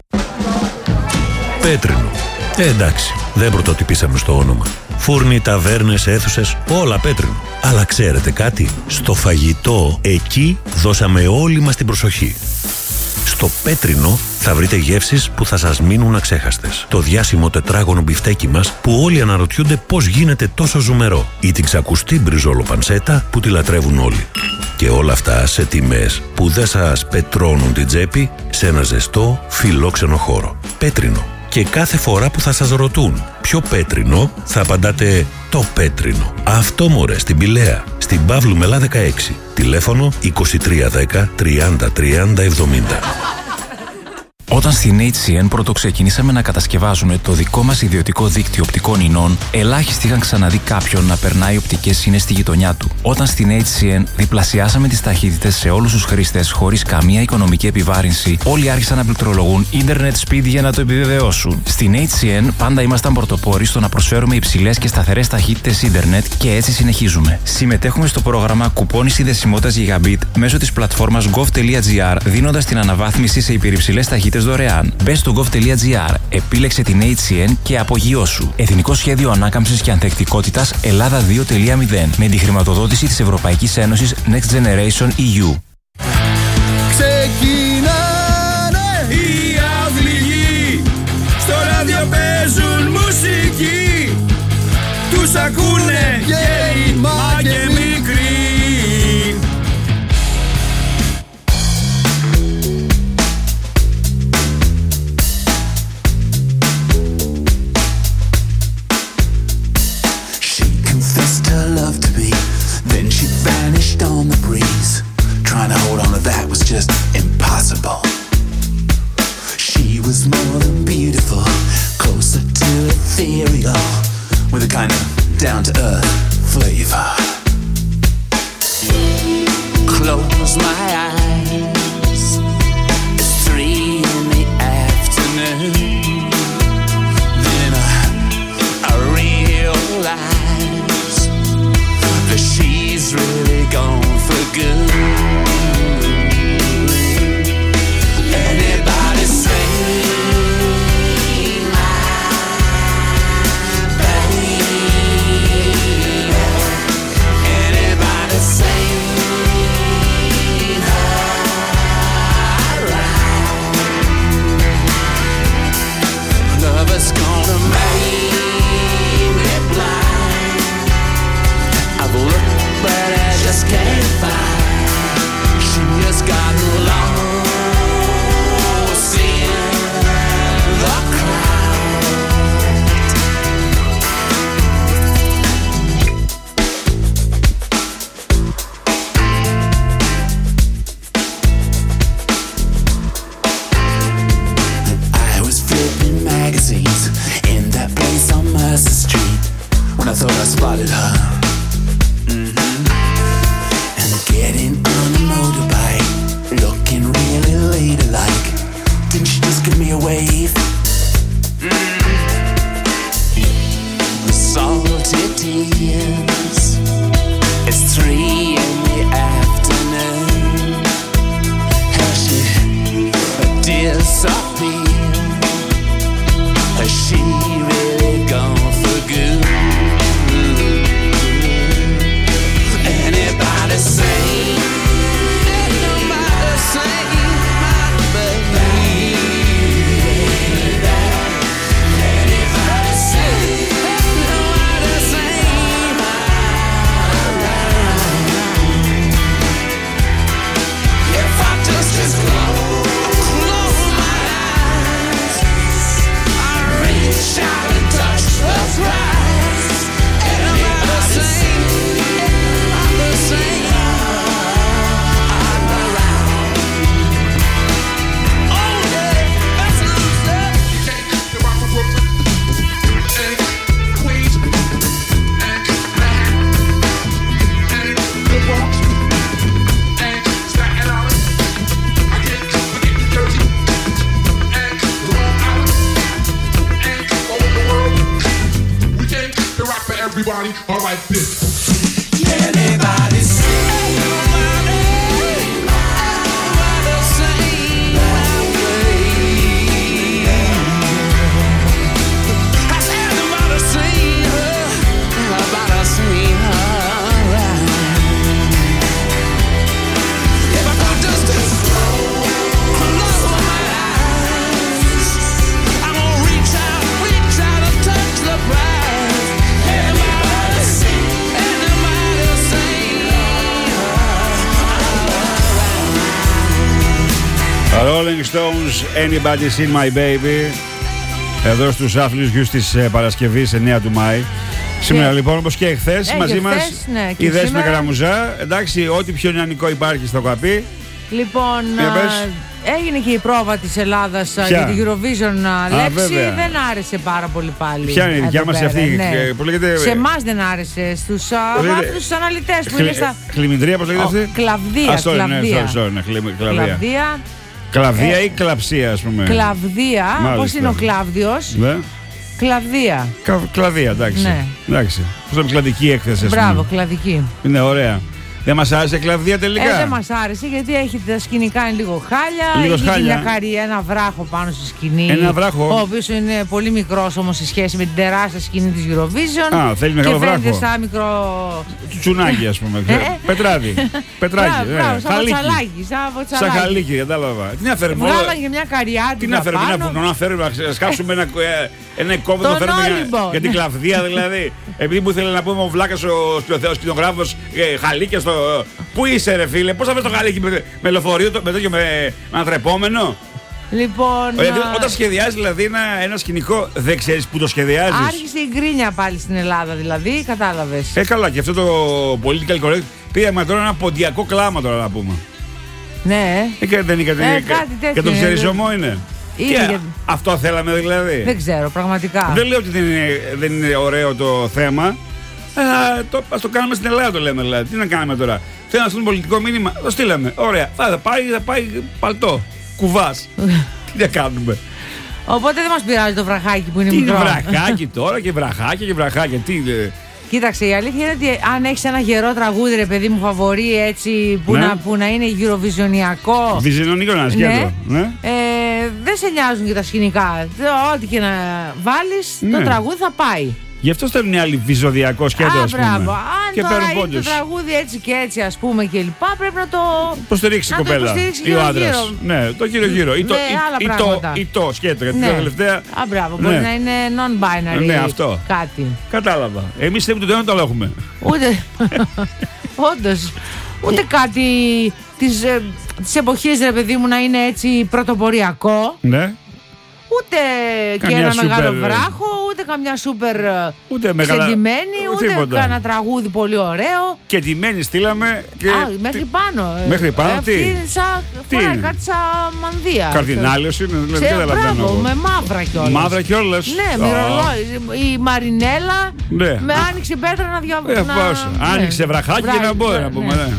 [SPEAKER 11] Πέτρινο. Ε, εντάξει, δεν πρωτοτυπήσαμε στο όνομα. Φούρνοι, ταβέρνες, αίθουσες, όλα πέτρινο. Αλλά ξέρετε κάτι? Στο φαγητό, εκεί δώσαμε όλη μας την προσοχή. Στο Πέτρινο θα βρείτε γεύσεις που θα σας μείνουν αξέχαστες. Το διάσημο τετράγωνο μπιφτέκι μας που όλοι αναρωτιούνται πώς γίνεται τόσο ζουμερό. Ή την ξακουστή μπριζόλο πανσέτα που τη λατρεύουν όλοι. Και όλα αυτά σε τιμές που δεν σας πετρώνουν την τσέπη σε ένα ζεστό, φιλόξενο χώρο. Πέτρινο. Και κάθε φορά που θα σας ρωτούν ποιο Πέτρινο, θα απαντάτε το Πέτρινο. Αυτό μωρέ, στην Πηλαία, στην Παύλου Μελά δεκαέξι. Τηλέφωνο είκοσι τρία δέκα τριάντα τριάντα εβδομήντα.
[SPEAKER 12] Όταν στην έιτς σι εν πρώτο ξεκινήσαμε να κατασκευάζουμε το δικό μας ιδιωτικό δίκτυο οπτικών ινών, ελάχιστοι είχαν ξαναδεί κάποιον να περνάει οπτικές ίνες στη γειτονιά του. Όταν στην έιτς σι εν διπλασιάσαμε τις ταχύτητες σε όλους τους χρήστες χωρίς καμία οικονομική επιβάρυνση, όλοι άρχισαν να πληκτρολογούν ίντερνετ speed για να το επιβεβαιώσουν. Στην έιτς σι εν πάντα ήμασταν πρωτοπόροι στο να προσφέρουμε υψηλές και σταθερές ταχύτητες ίντερνετ και έτσι συνεχίζουμε. Συμμετέχουμε στο πρόγραμμα κουπόνι συνδεσιμότητας Gigabit μέσω της πλατφόρμας gov τελεία gr, δίνοντας την αναβάθμιση σε υπερυψηλές ταχύτητες δωρεάν. Μπες στο gov τελεία gr, επίλεξε την έιτς σι εν και απογειώσου. Εθνικό Σχέδιο Ανάκαμψης και Ανθεκτικότητας Ελλάδα δύο τελεία μηδέν με τη χρηματοδότηση της Ευρωπαϊκής Ένωσης Next Generation ι γιου.
[SPEAKER 2] Ξεκινάνε οι αυληγοί, στο ράδιο παίζουν μουσική, τους ακούνε γέροι μα και μικροί.
[SPEAKER 6] She confessed her love close my eyes, it's three in the afternoon. Then I, I realize that she's really gone for good. Anybody say my baby? Anybody say her right? Love is gonna make me blind. I've looked but I just can't find. She has gotten lost in the crowd. I was flipping magazines in that place on Mercer Street when I thought I spotted her. Getting on a motorbike, looking really ladylike. Didn't she just give me a wave? Mm. Salty tears. It's three in the afternoon. Has she disappeared? Has she really gone for good? Anybody say, anybody say my baby? Anybody say, anybody say my right? If I just, just close, close my eyes, I reach out and touch the prize. Anybody say, anybody say I'm around. Oh yeah, that's what I'm saying. You can't keep the rock from Brooklyn and Queens and Manhattan and the Bronx and Staten Island. I can't forget New Jersey and Long Island and all over the world. We can't keep the rock for everybody. All like this. Anybody say, anybody, anybody say my baby? Has anybody seen her? Anybody seen her right? If I could just close my eyes, I'm gonna reach out, reach out and touch the prize. Anybody see, anybody say
[SPEAKER 3] Rolling Stones, Anybody Seen My Baby. Εδώ στους άθλιους γιους της Παρασκευής εννέα του Μάη. Σήμερα λοιπόν, όπως και εχθές,
[SPEAKER 4] Ε,
[SPEAKER 3] μαζί
[SPEAKER 4] και
[SPEAKER 3] μας
[SPEAKER 4] χθες, ναι, και
[SPEAKER 3] η Δέσποινα
[SPEAKER 4] σήμερα.
[SPEAKER 3] Καραμουζά. Εντάξει, ό,τι πιο νεανικό υπάρχει στο καπί.
[SPEAKER 4] Λοιπόν,
[SPEAKER 3] Για πες.
[SPEAKER 4] α, έγινε και η πρόβα της Ελλάδας α,
[SPEAKER 3] Ποια?
[SPEAKER 4] για την Eurovision α, λέξη.
[SPEAKER 3] βέβαια.
[SPEAKER 4] Δεν άρεσε πάρα πολύ πάλι.
[SPEAKER 3] Ποια είναι η δικιά
[SPEAKER 4] εδώ
[SPEAKER 3] μας
[SPEAKER 4] πέρα,
[SPEAKER 3] αυτή,
[SPEAKER 4] ναι.
[SPEAKER 3] ε, που λέγεται-
[SPEAKER 4] Σε εμάς δεν άρεσε. Στους α,
[SPEAKER 3] Που λέγεται-
[SPEAKER 4] βάθρους, στους αναλυτές που
[SPEAKER 3] Χλι-
[SPEAKER 4] είναι στα.
[SPEAKER 3] Χλιμιντρία, πώς λέγεται
[SPEAKER 4] Ο,
[SPEAKER 3] αυτή?
[SPEAKER 4] κλαβδία,
[SPEAKER 3] Α, sorry, ναι,
[SPEAKER 4] κλαβδία.
[SPEAKER 3] sorry, sorry, ναι, χλιμ- κλαβδία.
[SPEAKER 4] Κλαβδία.
[SPEAKER 3] Κλαβδία
[SPEAKER 4] Ε,
[SPEAKER 3] ή κλαψία, ας πούμε.
[SPEAKER 4] Κλαβδία.
[SPEAKER 3] Μάλιστα.
[SPEAKER 4] Πώς είναι ο Κλάβδιος?
[SPEAKER 3] Ναι.
[SPEAKER 4] Κλαβδία.
[SPEAKER 3] Κα- Κλαδία, εντάξει.
[SPEAKER 4] Ναι.
[SPEAKER 3] Εντάξει. Πώς λέμε, κλαδική έκθεση, ας πούμε.
[SPEAKER 4] Μπράβο, κλαδική.
[SPEAKER 3] Είναι ωραία. Δεν μας άρεσε κλαδία τελικά.
[SPEAKER 4] Ε, δεν μας άρεσε γιατί έχει τα σκηνικά είναι λίγο χάλια.
[SPEAKER 3] Λίγο
[SPEAKER 4] έχει
[SPEAKER 3] χάλια.
[SPEAKER 4] μια χαρή, ένα βράχο πάνω στη σκηνή.
[SPEAKER 3] Ένα βράχο.
[SPEAKER 4] Ο οποίος είναι πολύ μικρός όμως σε σχέση με την τεράστια σκηνή της Eurovision.
[SPEAKER 3] Α, θέλει μεγάλο
[SPEAKER 4] και φαίνεται
[SPEAKER 3] βράχο.
[SPEAKER 4] σαν μικρό.
[SPEAKER 3] Τσουνάκι, ας πούμε.
[SPEAKER 4] Ε, ε.
[SPEAKER 3] Πετράδι. Πετράκι.
[SPEAKER 4] Μπράβο,
[SPEAKER 3] ναι.
[SPEAKER 4] μπράβο, σαν
[SPEAKER 3] Χαλίκι.
[SPEAKER 4] βοτσαλάκι, σαν
[SPEAKER 3] Σαν
[SPEAKER 4] βοτσαλάκι.
[SPEAKER 3] χαλίκι, κατάλαβα. Τι να φέρουμε.
[SPEAKER 4] Βγάλαν και μια καριάτικα
[SPEAKER 3] Τι να φέρουμε, ένα
[SPEAKER 4] πάνω.
[SPEAKER 3] βουνό να φέρουμε, να σκάψουμε ένα, ε, ένα οικόπεδο να
[SPEAKER 4] Τον
[SPEAKER 3] φέρουμε για,
[SPEAKER 4] Όλυμπο.
[SPEAKER 3] για την κλαβδία δηλαδή. Επειδή μου ήθελε να πούμε ο Βλάκας ο σκηνοθέος κοινογράφος ε, χαλίκια στο. Πού είσαι, ρε φίλε, πώς θα βρει το χαλίκι με, με λεωφορείο, το- με τέτοιο με, με ανατρεπόμενο.
[SPEAKER 4] Λοιπόν.
[SPEAKER 3] Δηλαδή,
[SPEAKER 4] α,
[SPEAKER 3] όταν σχεδιάζει δηλαδή ένα, ένα σκηνικό, δεν ξέρεις που το σχεδιάζεις.
[SPEAKER 4] Άρχισε η γκρίνια πάλι στην Ελλάδα, δηλαδή, κατάλαβες.
[SPEAKER 3] Ε, καλά, και αυτό το political correct. Πήγαμε τώρα ένα ποντιακό κλάμα τώρα να πούμε.
[SPEAKER 4] Ναι.
[SPEAKER 3] Ε, και δεν είναι κάτι,
[SPEAKER 4] Ε, κάτι τέτοιο
[SPEAKER 3] και το
[SPEAKER 4] είναι.
[SPEAKER 3] ξεριζωμό είναι.
[SPEAKER 4] Είναι
[SPEAKER 3] Και
[SPEAKER 4] για-
[SPEAKER 3] αυτό θέλαμε δηλαδή.
[SPEAKER 4] Δεν ξέρω, πραγματικά.
[SPEAKER 3] Δεν λέω ότι δεν είναι, δεν είναι ωραίο το θέμα. Αλλά το, ας το κάνουμε στην Ελλάδα, το λέμε δηλαδή. Τι να κάνουμε τώρα. Θέλει να στείλουν πολιτικό μήνυμα. Το στείλαμε. Ωραία. Θα πάει, θα πάει παλτό. Κουβάς. Τι να κάνουμε.
[SPEAKER 4] Οπότε δεν μας πειράζει το βραχάκι που είναι
[SPEAKER 3] τι
[SPEAKER 4] μικρό.
[SPEAKER 3] Τι βραχάκι τώρα και βραχάκια και βραχάκια. Τι.
[SPEAKER 4] Κοίταξε, η αλήθεια είναι ότι αν έχεις ένα γερό τραγούδι, ρε παιδί μου, φαβορί έτσι που, ναι. να, που να είναι γυροβιζιονιακό.
[SPEAKER 3] Βιζιονικό να σκέτο. Ναι. Ναι.
[SPEAKER 4] Ε, δεν σε νοιάζουν και τα σκηνικά. Ό,τι και να βάλεις, ναι. το τραγούδι θα πάει.
[SPEAKER 3] Γι' αυτό στέλνουν οι άλλοι βυζοδιακό σκέτο, ας πούμε.
[SPEAKER 4] Μπράβο. Αν και τώρα είναι το τραγούδι έτσι και έτσι, ας πούμε, και λοιπά, πρέπει να το
[SPEAKER 3] υποστηρίξει η κοπέλα ή ο άντρας. Ναι, το γύρω-γύρω. Ή το, ή, το, ή το σκέτο. Γιατί ναι. τα τελευταία.
[SPEAKER 4] Α, μπράβο. Ναι. Μπορεί να είναι non-binary.
[SPEAKER 3] Ναι, αυτό.
[SPEAKER 4] Κάτι.
[SPEAKER 3] Κατάλαβα. Εμείς θέλουμε το ένα, το έχουμε.
[SPEAKER 4] Ούτε. Όντως. Ούτε κάτι της, ε, της εποχής, ρε παιδί μου, να είναι έτσι πρωτοποριακό. Ναι. Ούτε καμιά και ένα super... μεγάλο βράχο, ούτε καμιά σούπερ ξεντημένη, ούτε, ούτε κανένα τραγούδι πολύ ωραίο.
[SPEAKER 3] Και τιμένη στείλαμε. Και...
[SPEAKER 4] Α, μέχρι τι... πάνω.
[SPEAKER 3] Μέχρι πάνω, ε, τι.
[SPEAKER 4] Σαν, τι φοράει κάτι σαν μανδύα.
[SPEAKER 3] Καρδινάλιος είναι, δηλαδή δεν
[SPEAKER 4] καταλαβαίνω. Με μαύρα κιόλας.
[SPEAKER 3] Μαύρα κιόλας.
[SPEAKER 4] Ναι, oh. μυρολόι. Η Μαρινέλα ναι. με άνοιξε πέτρα να διαβάσει.
[SPEAKER 3] Ε, να... Άνοιξε ναι. βραχάκι Βρά... και να μπορεί να πούμε. Ναι.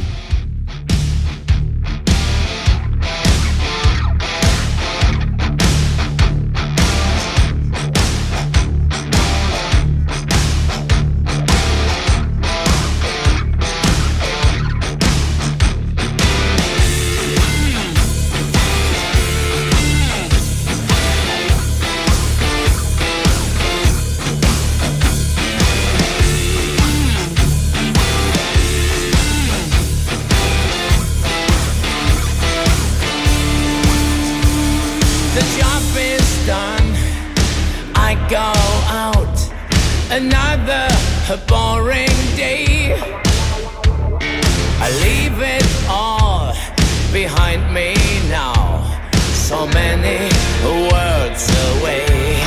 [SPEAKER 6] Another boring day. I leave it all behind me now. So many worlds away.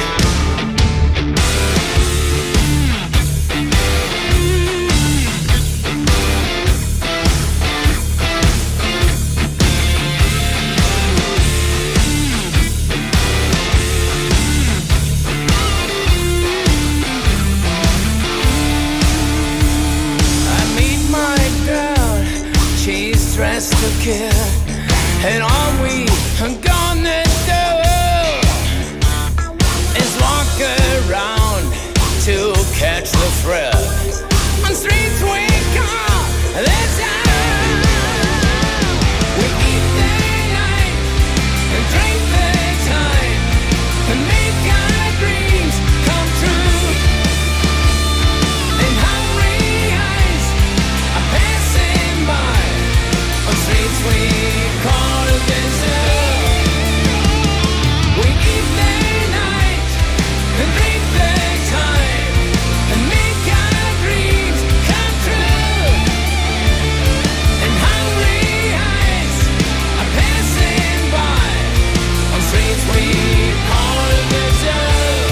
[SPEAKER 6] Dressed to kill, and all we are gonna do is walk around to catch the thrill. On streets we call the town. We eat the night and drink the time and make our dreams come true. And hungry eyes are passing by. On streets we call the zoo. We eat the night and drink the time and make our dreams come true. And hungry eyes are passing by. On streets we call the zoo.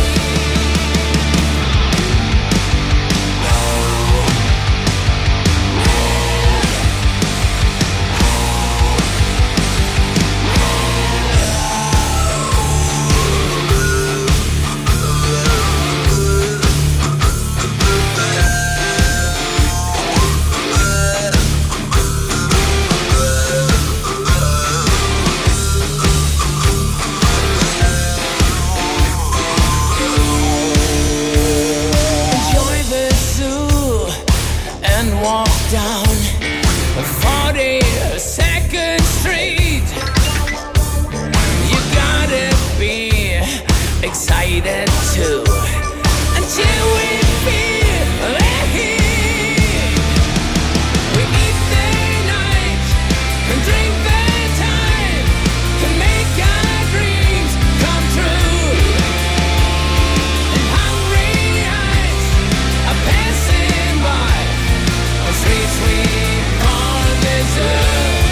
[SPEAKER 6] Excited too until we feel the heat. We eat the night and drink the time to make our dreams come true. And hungry eyes are passing by on streets we call the zoo.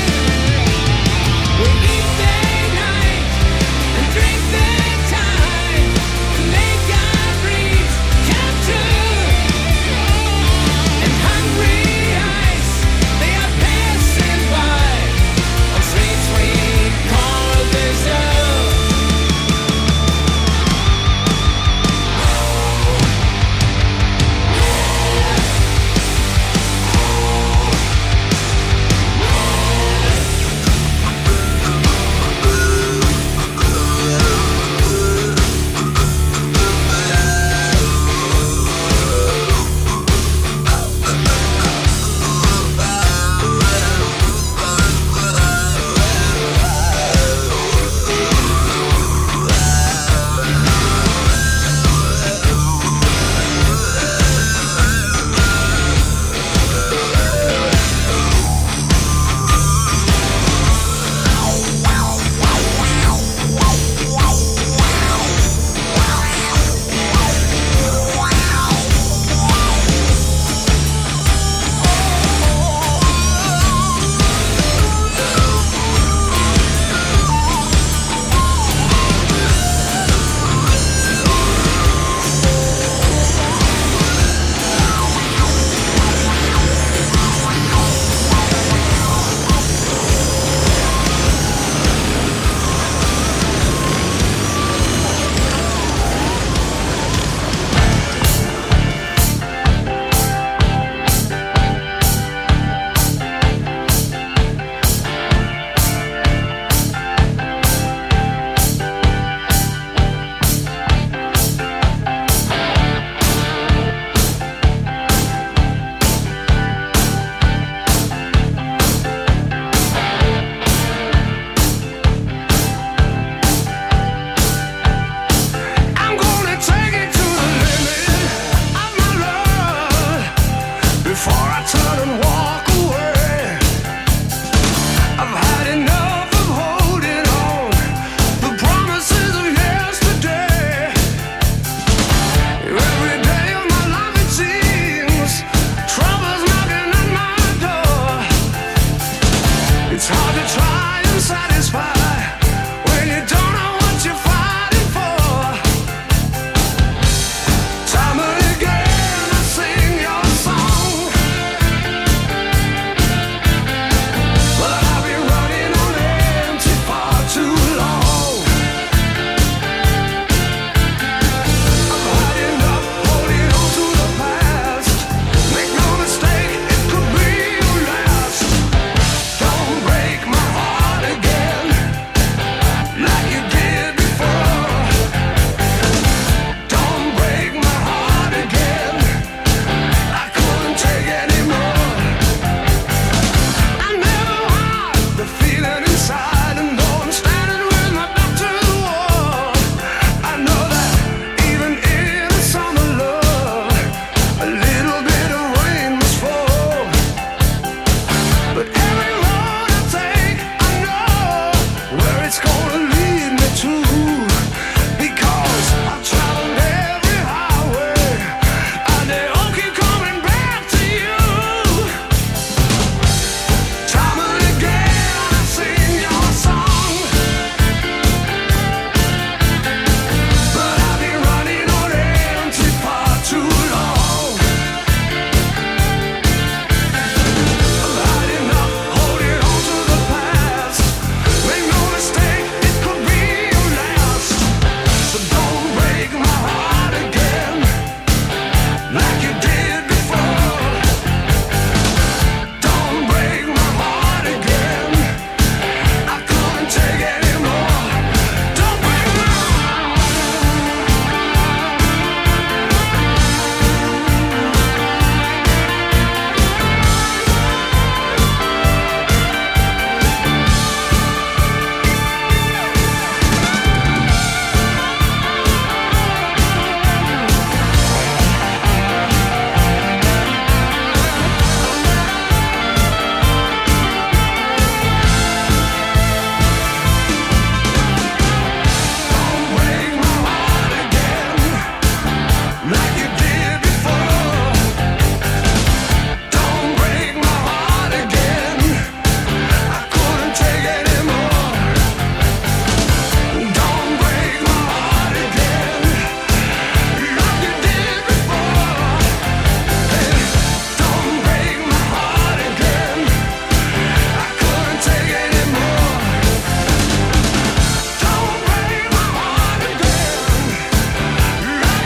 [SPEAKER 6] We eat the night and drink the time. Make our dreams come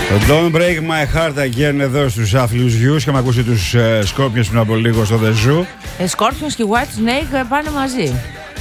[SPEAKER 3] Don't break my heart again εδώ στους άθλιους γιους. Και με ακούσει τους ε, Scorpions πριν από λίγο στο The Zoo.
[SPEAKER 4] Ε, Scorpions και White Snake πάνε μαζί.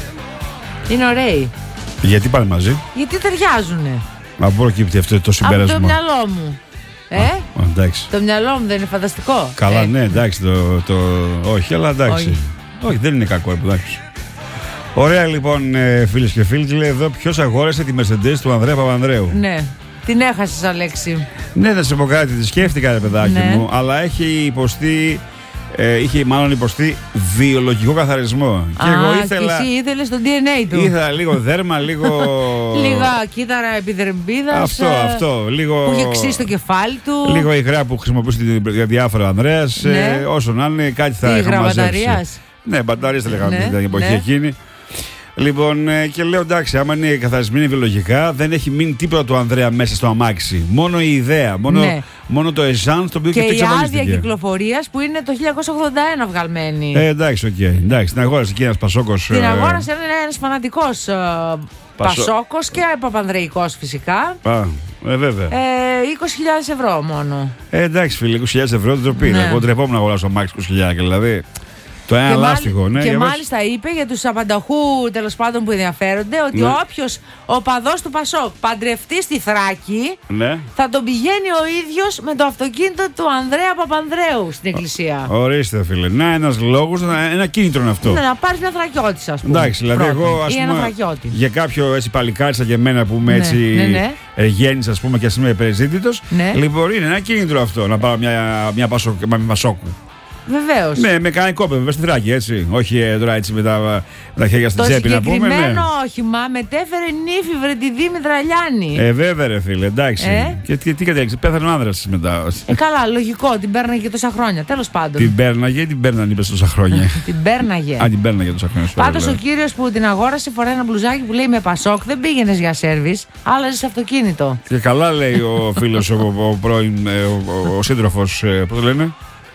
[SPEAKER 4] Είναι ωραίοι.
[SPEAKER 3] Γιατί πάνε μαζί?
[SPEAKER 4] Γιατί ταιριάζουνε.
[SPEAKER 3] Από πού προκύπτει αυτό το συμπέρασμα?
[SPEAKER 4] Από το μυαλό μου. Ε,
[SPEAKER 3] Α, εντάξει.
[SPEAKER 4] Το μυαλό μου δεν είναι φανταστικό?
[SPEAKER 3] Καλά,
[SPEAKER 4] ε.
[SPEAKER 3] ναι, εντάξει. Το, το... Όχι, αλλά εντάξει. Όχι, Όχι δεν είναι κακό, εντάξει. Ωραία, λοιπόν, ε, φίλες και φίλοι, λέει εδώ ποιος αγόρασε τη Mercedes του Ανδρέα Παπανδρέου.
[SPEAKER 4] Ναι. Την έχασες, Αλέξη.
[SPEAKER 3] Ναι, θα σε πω κάτι, τη σκέφτηκα, ρε παιδάκι
[SPEAKER 4] ναι.
[SPEAKER 3] μου, αλλά έχει υποστεί. Ε, είχε μάλλον υποστεί βιολογικό καθαρισμό.
[SPEAKER 4] Α,
[SPEAKER 3] και εγώ ήθελα.
[SPEAKER 4] Και εσύ ήθελες το ντι εν έι του.
[SPEAKER 3] Ήθελα λίγο δέρμα, λίγο.
[SPEAKER 4] Λίγα κύτταρα επιδερμίδας.
[SPEAKER 3] Αυτό, αυτό. Λίγο.
[SPEAKER 4] Που είχε ξύσει το κεφάλι του.
[SPEAKER 3] Λίγο υγρά που χρησιμοποιούσε για διάφορα ο Ανδρέας. Ναι. Ε, όσο να είναι, κάτι θα
[SPEAKER 4] Τι,
[SPEAKER 3] είχα μαζέψει.
[SPEAKER 4] μπαταρίας.
[SPEAKER 3] Ναι, μπαταρίες θα λέγαμε
[SPEAKER 4] ναι,
[SPEAKER 3] την εποχή
[SPEAKER 4] ναι.
[SPEAKER 3] εκείνη. Λοιπόν, και λέω εντάξει, άμα είναι καθαρισμένη βιολογικά, δεν έχει μείνει τίποτα του Ανδρέα μέσα στο αμάξι. Μόνο η ιδέα, μόνο, ναι. μόνο το εζάν το οποίο και,
[SPEAKER 4] και
[SPEAKER 3] το εξαφανίστηκε.
[SPEAKER 4] Και η άδεια κυκλοφορίας που είναι το χίλια εννιακόσια ογδόντα ένα βγαλμένη.
[SPEAKER 3] Ε, εντάξει, οκ. Okay. Εντάξει, την αγόρασε εκεί ένας Πασόκος.
[SPEAKER 4] Την αγόρασε ένας φανατικός ε, Πασό... Πασόκος και Παπανδρεϊκός φυσικά.
[SPEAKER 3] Α, ε, βέβαια.
[SPEAKER 4] Ε, είκοσι χιλιάδες ευρώ μόνο.
[SPEAKER 3] Ε, εντάξει, φίλε, είκοσι χιλιάδες ευρώ δεν το πήρε. Ναι. Εγώ τρεπόμουν να αγοράσω αμάξι είκοσι χιλιάδες, δηλαδή. Το ένα λάστιχο, ναι.
[SPEAKER 4] Και μάλιστα μας... είπε για τους απανταχού τέλος πάντων που ενδιαφέρονται ότι ναι. όποιος οπαδός του Πασόκ παντρευτεί στη Θράκη
[SPEAKER 3] ναι.
[SPEAKER 4] θα τον πηγαίνει ο ίδιος με το αυτοκίνητο του Ανδρέα Παπανδρέου στην εκκλησία.
[SPEAKER 3] Ορίστε, φίλε. Να, ένας λόγος, ένα κίνητρο είναι αυτό.
[SPEAKER 4] Ναι, να πάρεις μια θρακιώτησα, ας πούμε.
[SPEAKER 3] Εντάξει, δηλαδή
[SPEAKER 4] πρώτη,
[SPEAKER 3] εγώ ας πούμε, για κάποιο έτσι παλικάρι σαν και εμένα που είμαι ναι, έτσι
[SPEAKER 4] ναι, ναι.
[SPEAKER 3] γέννης, ας πούμε, και ας είμαι υπερζήτητος, ναι. λοιπόν είναι ένα κίνητρο αυτό να πάρω μια, μια Πασόκου.
[SPEAKER 4] Βεβαίως.
[SPEAKER 3] Ναι, με κανένα κόπε, βέβαια στη Θράκη, έτσι. Όχι ε, τώρα έτσι με τα, με τα χέρια στην τσέπη να πούμε. Το
[SPEAKER 4] συγκεκριμένο
[SPEAKER 3] ναι.
[SPEAKER 4] όχημα μετέφερε νύφη βρε τη Δήμητρα Λιάννη.
[SPEAKER 3] Ε, βέβαια, ρε φίλε, εντάξει. Ε? Και, και τι κατέληξε, πέθανε ο άνδρας μετά.
[SPEAKER 4] Ε, καλά, λογικό, την πέρναγε και τόσα χρόνια. Τέλος πάντων.
[SPEAKER 3] Την πέρναγε ή την πέρνανε, είπες τόσα χρόνια.
[SPEAKER 4] Την πέρναγε.
[SPEAKER 3] Α, την πέρναγε τόσα χρόνια.
[SPEAKER 4] Πάντως ο κύριος που την αγόρασε φοράει ένα μπλουζάκι που λέει με Πασόκ, δεν πήγαινε για σέρβις, άλλαζε αυτοκίνητο.
[SPEAKER 3] Και καλά λέει ο φίλος, ο, ο πρώην, ο, ο, ο σύντροφος, πώς το λένε.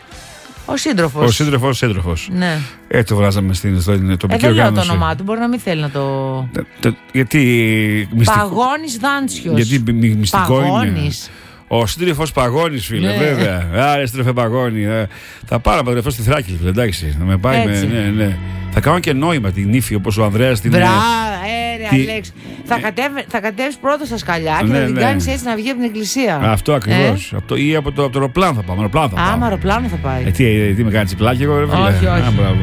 [SPEAKER 4] Ο σύντροφος.
[SPEAKER 3] Ο σύντροφος, σύντροφος.
[SPEAKER 4] Ναι.
[SPEAKER 3] Έτσι το βγάζαμε στην, στην τοπική
[SPEAKER 4] ε,
[SPEAKER 3] οργάνωση.
[SPEAKER 4] Δεν λέω το όνομά του, μπορεί να μην θέλει να το.
[SPEAKER 3] Ε, το γιατί. Μυστικό...
[SPEAKER 4] Παγώνης Δάντσιος.
[SPEAKER 3] Γιατί μυστικό
[SPEAKER 4] Παγώνης.
[SPEAKER 3] είναι. Ο σύντροφος Παγώνης, φίλε, ναι. βέβαια. Άρε, σύντροφε Παγώνη. Ε, θα πάρω να παντρευτώ στη Θράκη, φίλε, εντάξει. Να με πάει με. Ναι, ναι. Θα κάνω και νόημα την ύφη όπως ο Ανδρέας την.
[SPEAKER 4] Μπράβο, ε, τι... Αλέξη. Θα, κατέβε, θα κατέβεις πρώτα στα σκαλιά και ναι, θα την ναι. κάνεις έτσι να βγει από την εκκλησία.
[SPEAKER 3] Αυτό ακριβώς. Ε? Αυτό, ή από το, από το αεροπλάνο θα πάμε. Αεροπλάνο θα
[SPEAKER 4] Άμα αεροπλάνο θα πάει.
[SPEAKER 3] Ε, τι, τι με κάνει τσιπλάκι εγώ, ρε φίλε.
[SPEAKER 4] Όχι, όχι.
[SPEAKER 3] Α, μπράβο.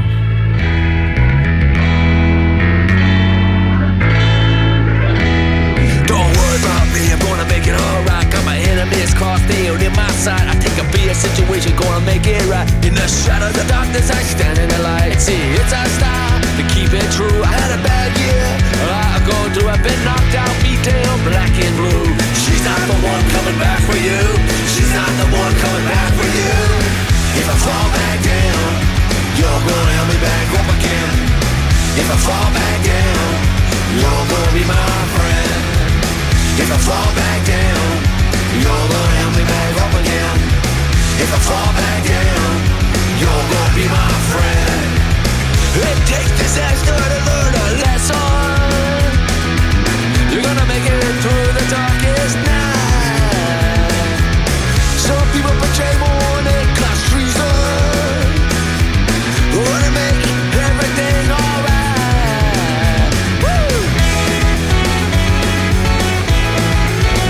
[SPEAKER 6] Situation gonna make it right. In the shadow of the darkness I stand in the light. See, it's our style to keep it true. I had a bad year, I've gone through. I've been knocked out, beat down, black and blue. She's not the one coming back for you. She's not the one coming back for you. If I fall back down, you're gonna help me back up again. If I fall back down, you're gonna be my friend. If I fall back down, you're gonna help me back up again. If I fall back down, you're gonna be my friend. It takes disaster to learn a lesson. You're gonna make it through the darkest night. Some people betray more than class treason. Wanna make everything alright. Woo!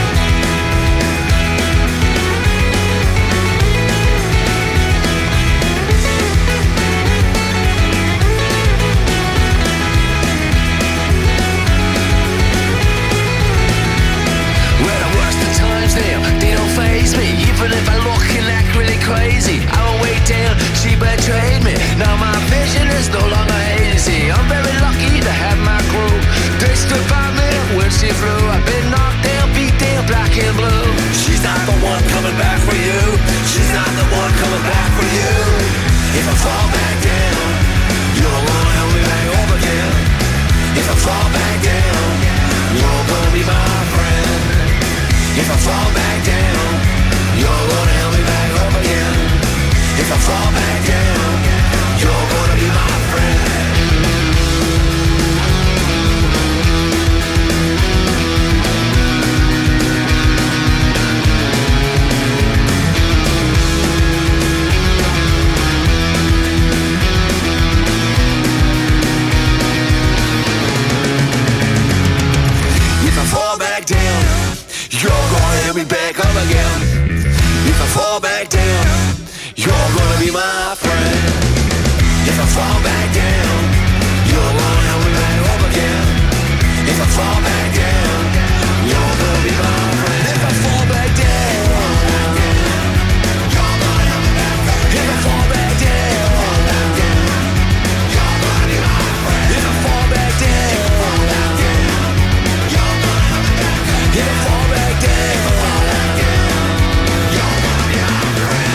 [SPEAKER 6] be my friend. If I fall back down, you're gonna help me back up again. If I fall back down, you're gonna be my friend. If I fall back down, you're gonna help me back up again. If I fall back down, you're gonna be my friend. If I fall back down, you're gonna help me back up again. If I fall back down, you're gonna be my friend.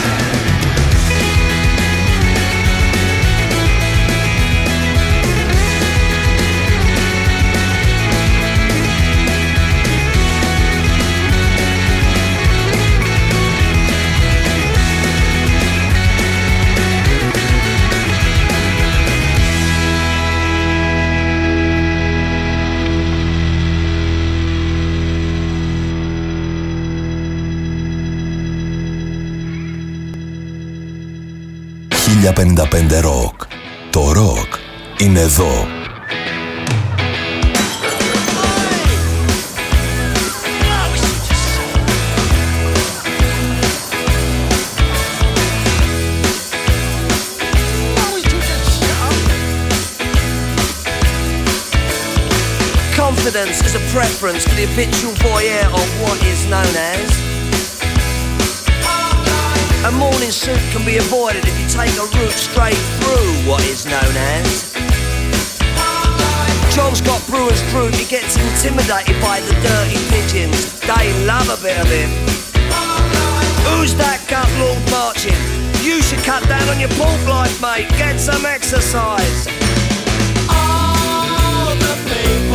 [SPEAKER 1] χίλια πενήντα πέντε Rock. Το rock είναι εδώ.
[SPEAKER 13] Confidence is a preference for the habitual voyeur of what is known as. A morning suit can be avoided if you take a route straight through what is known as. John's got brewer's fruit, he gets intimidated by the dirty pigeons. They love a bit of him. Who's that gut lord marching? You should cut down on your pork life, mate. Get some exercise.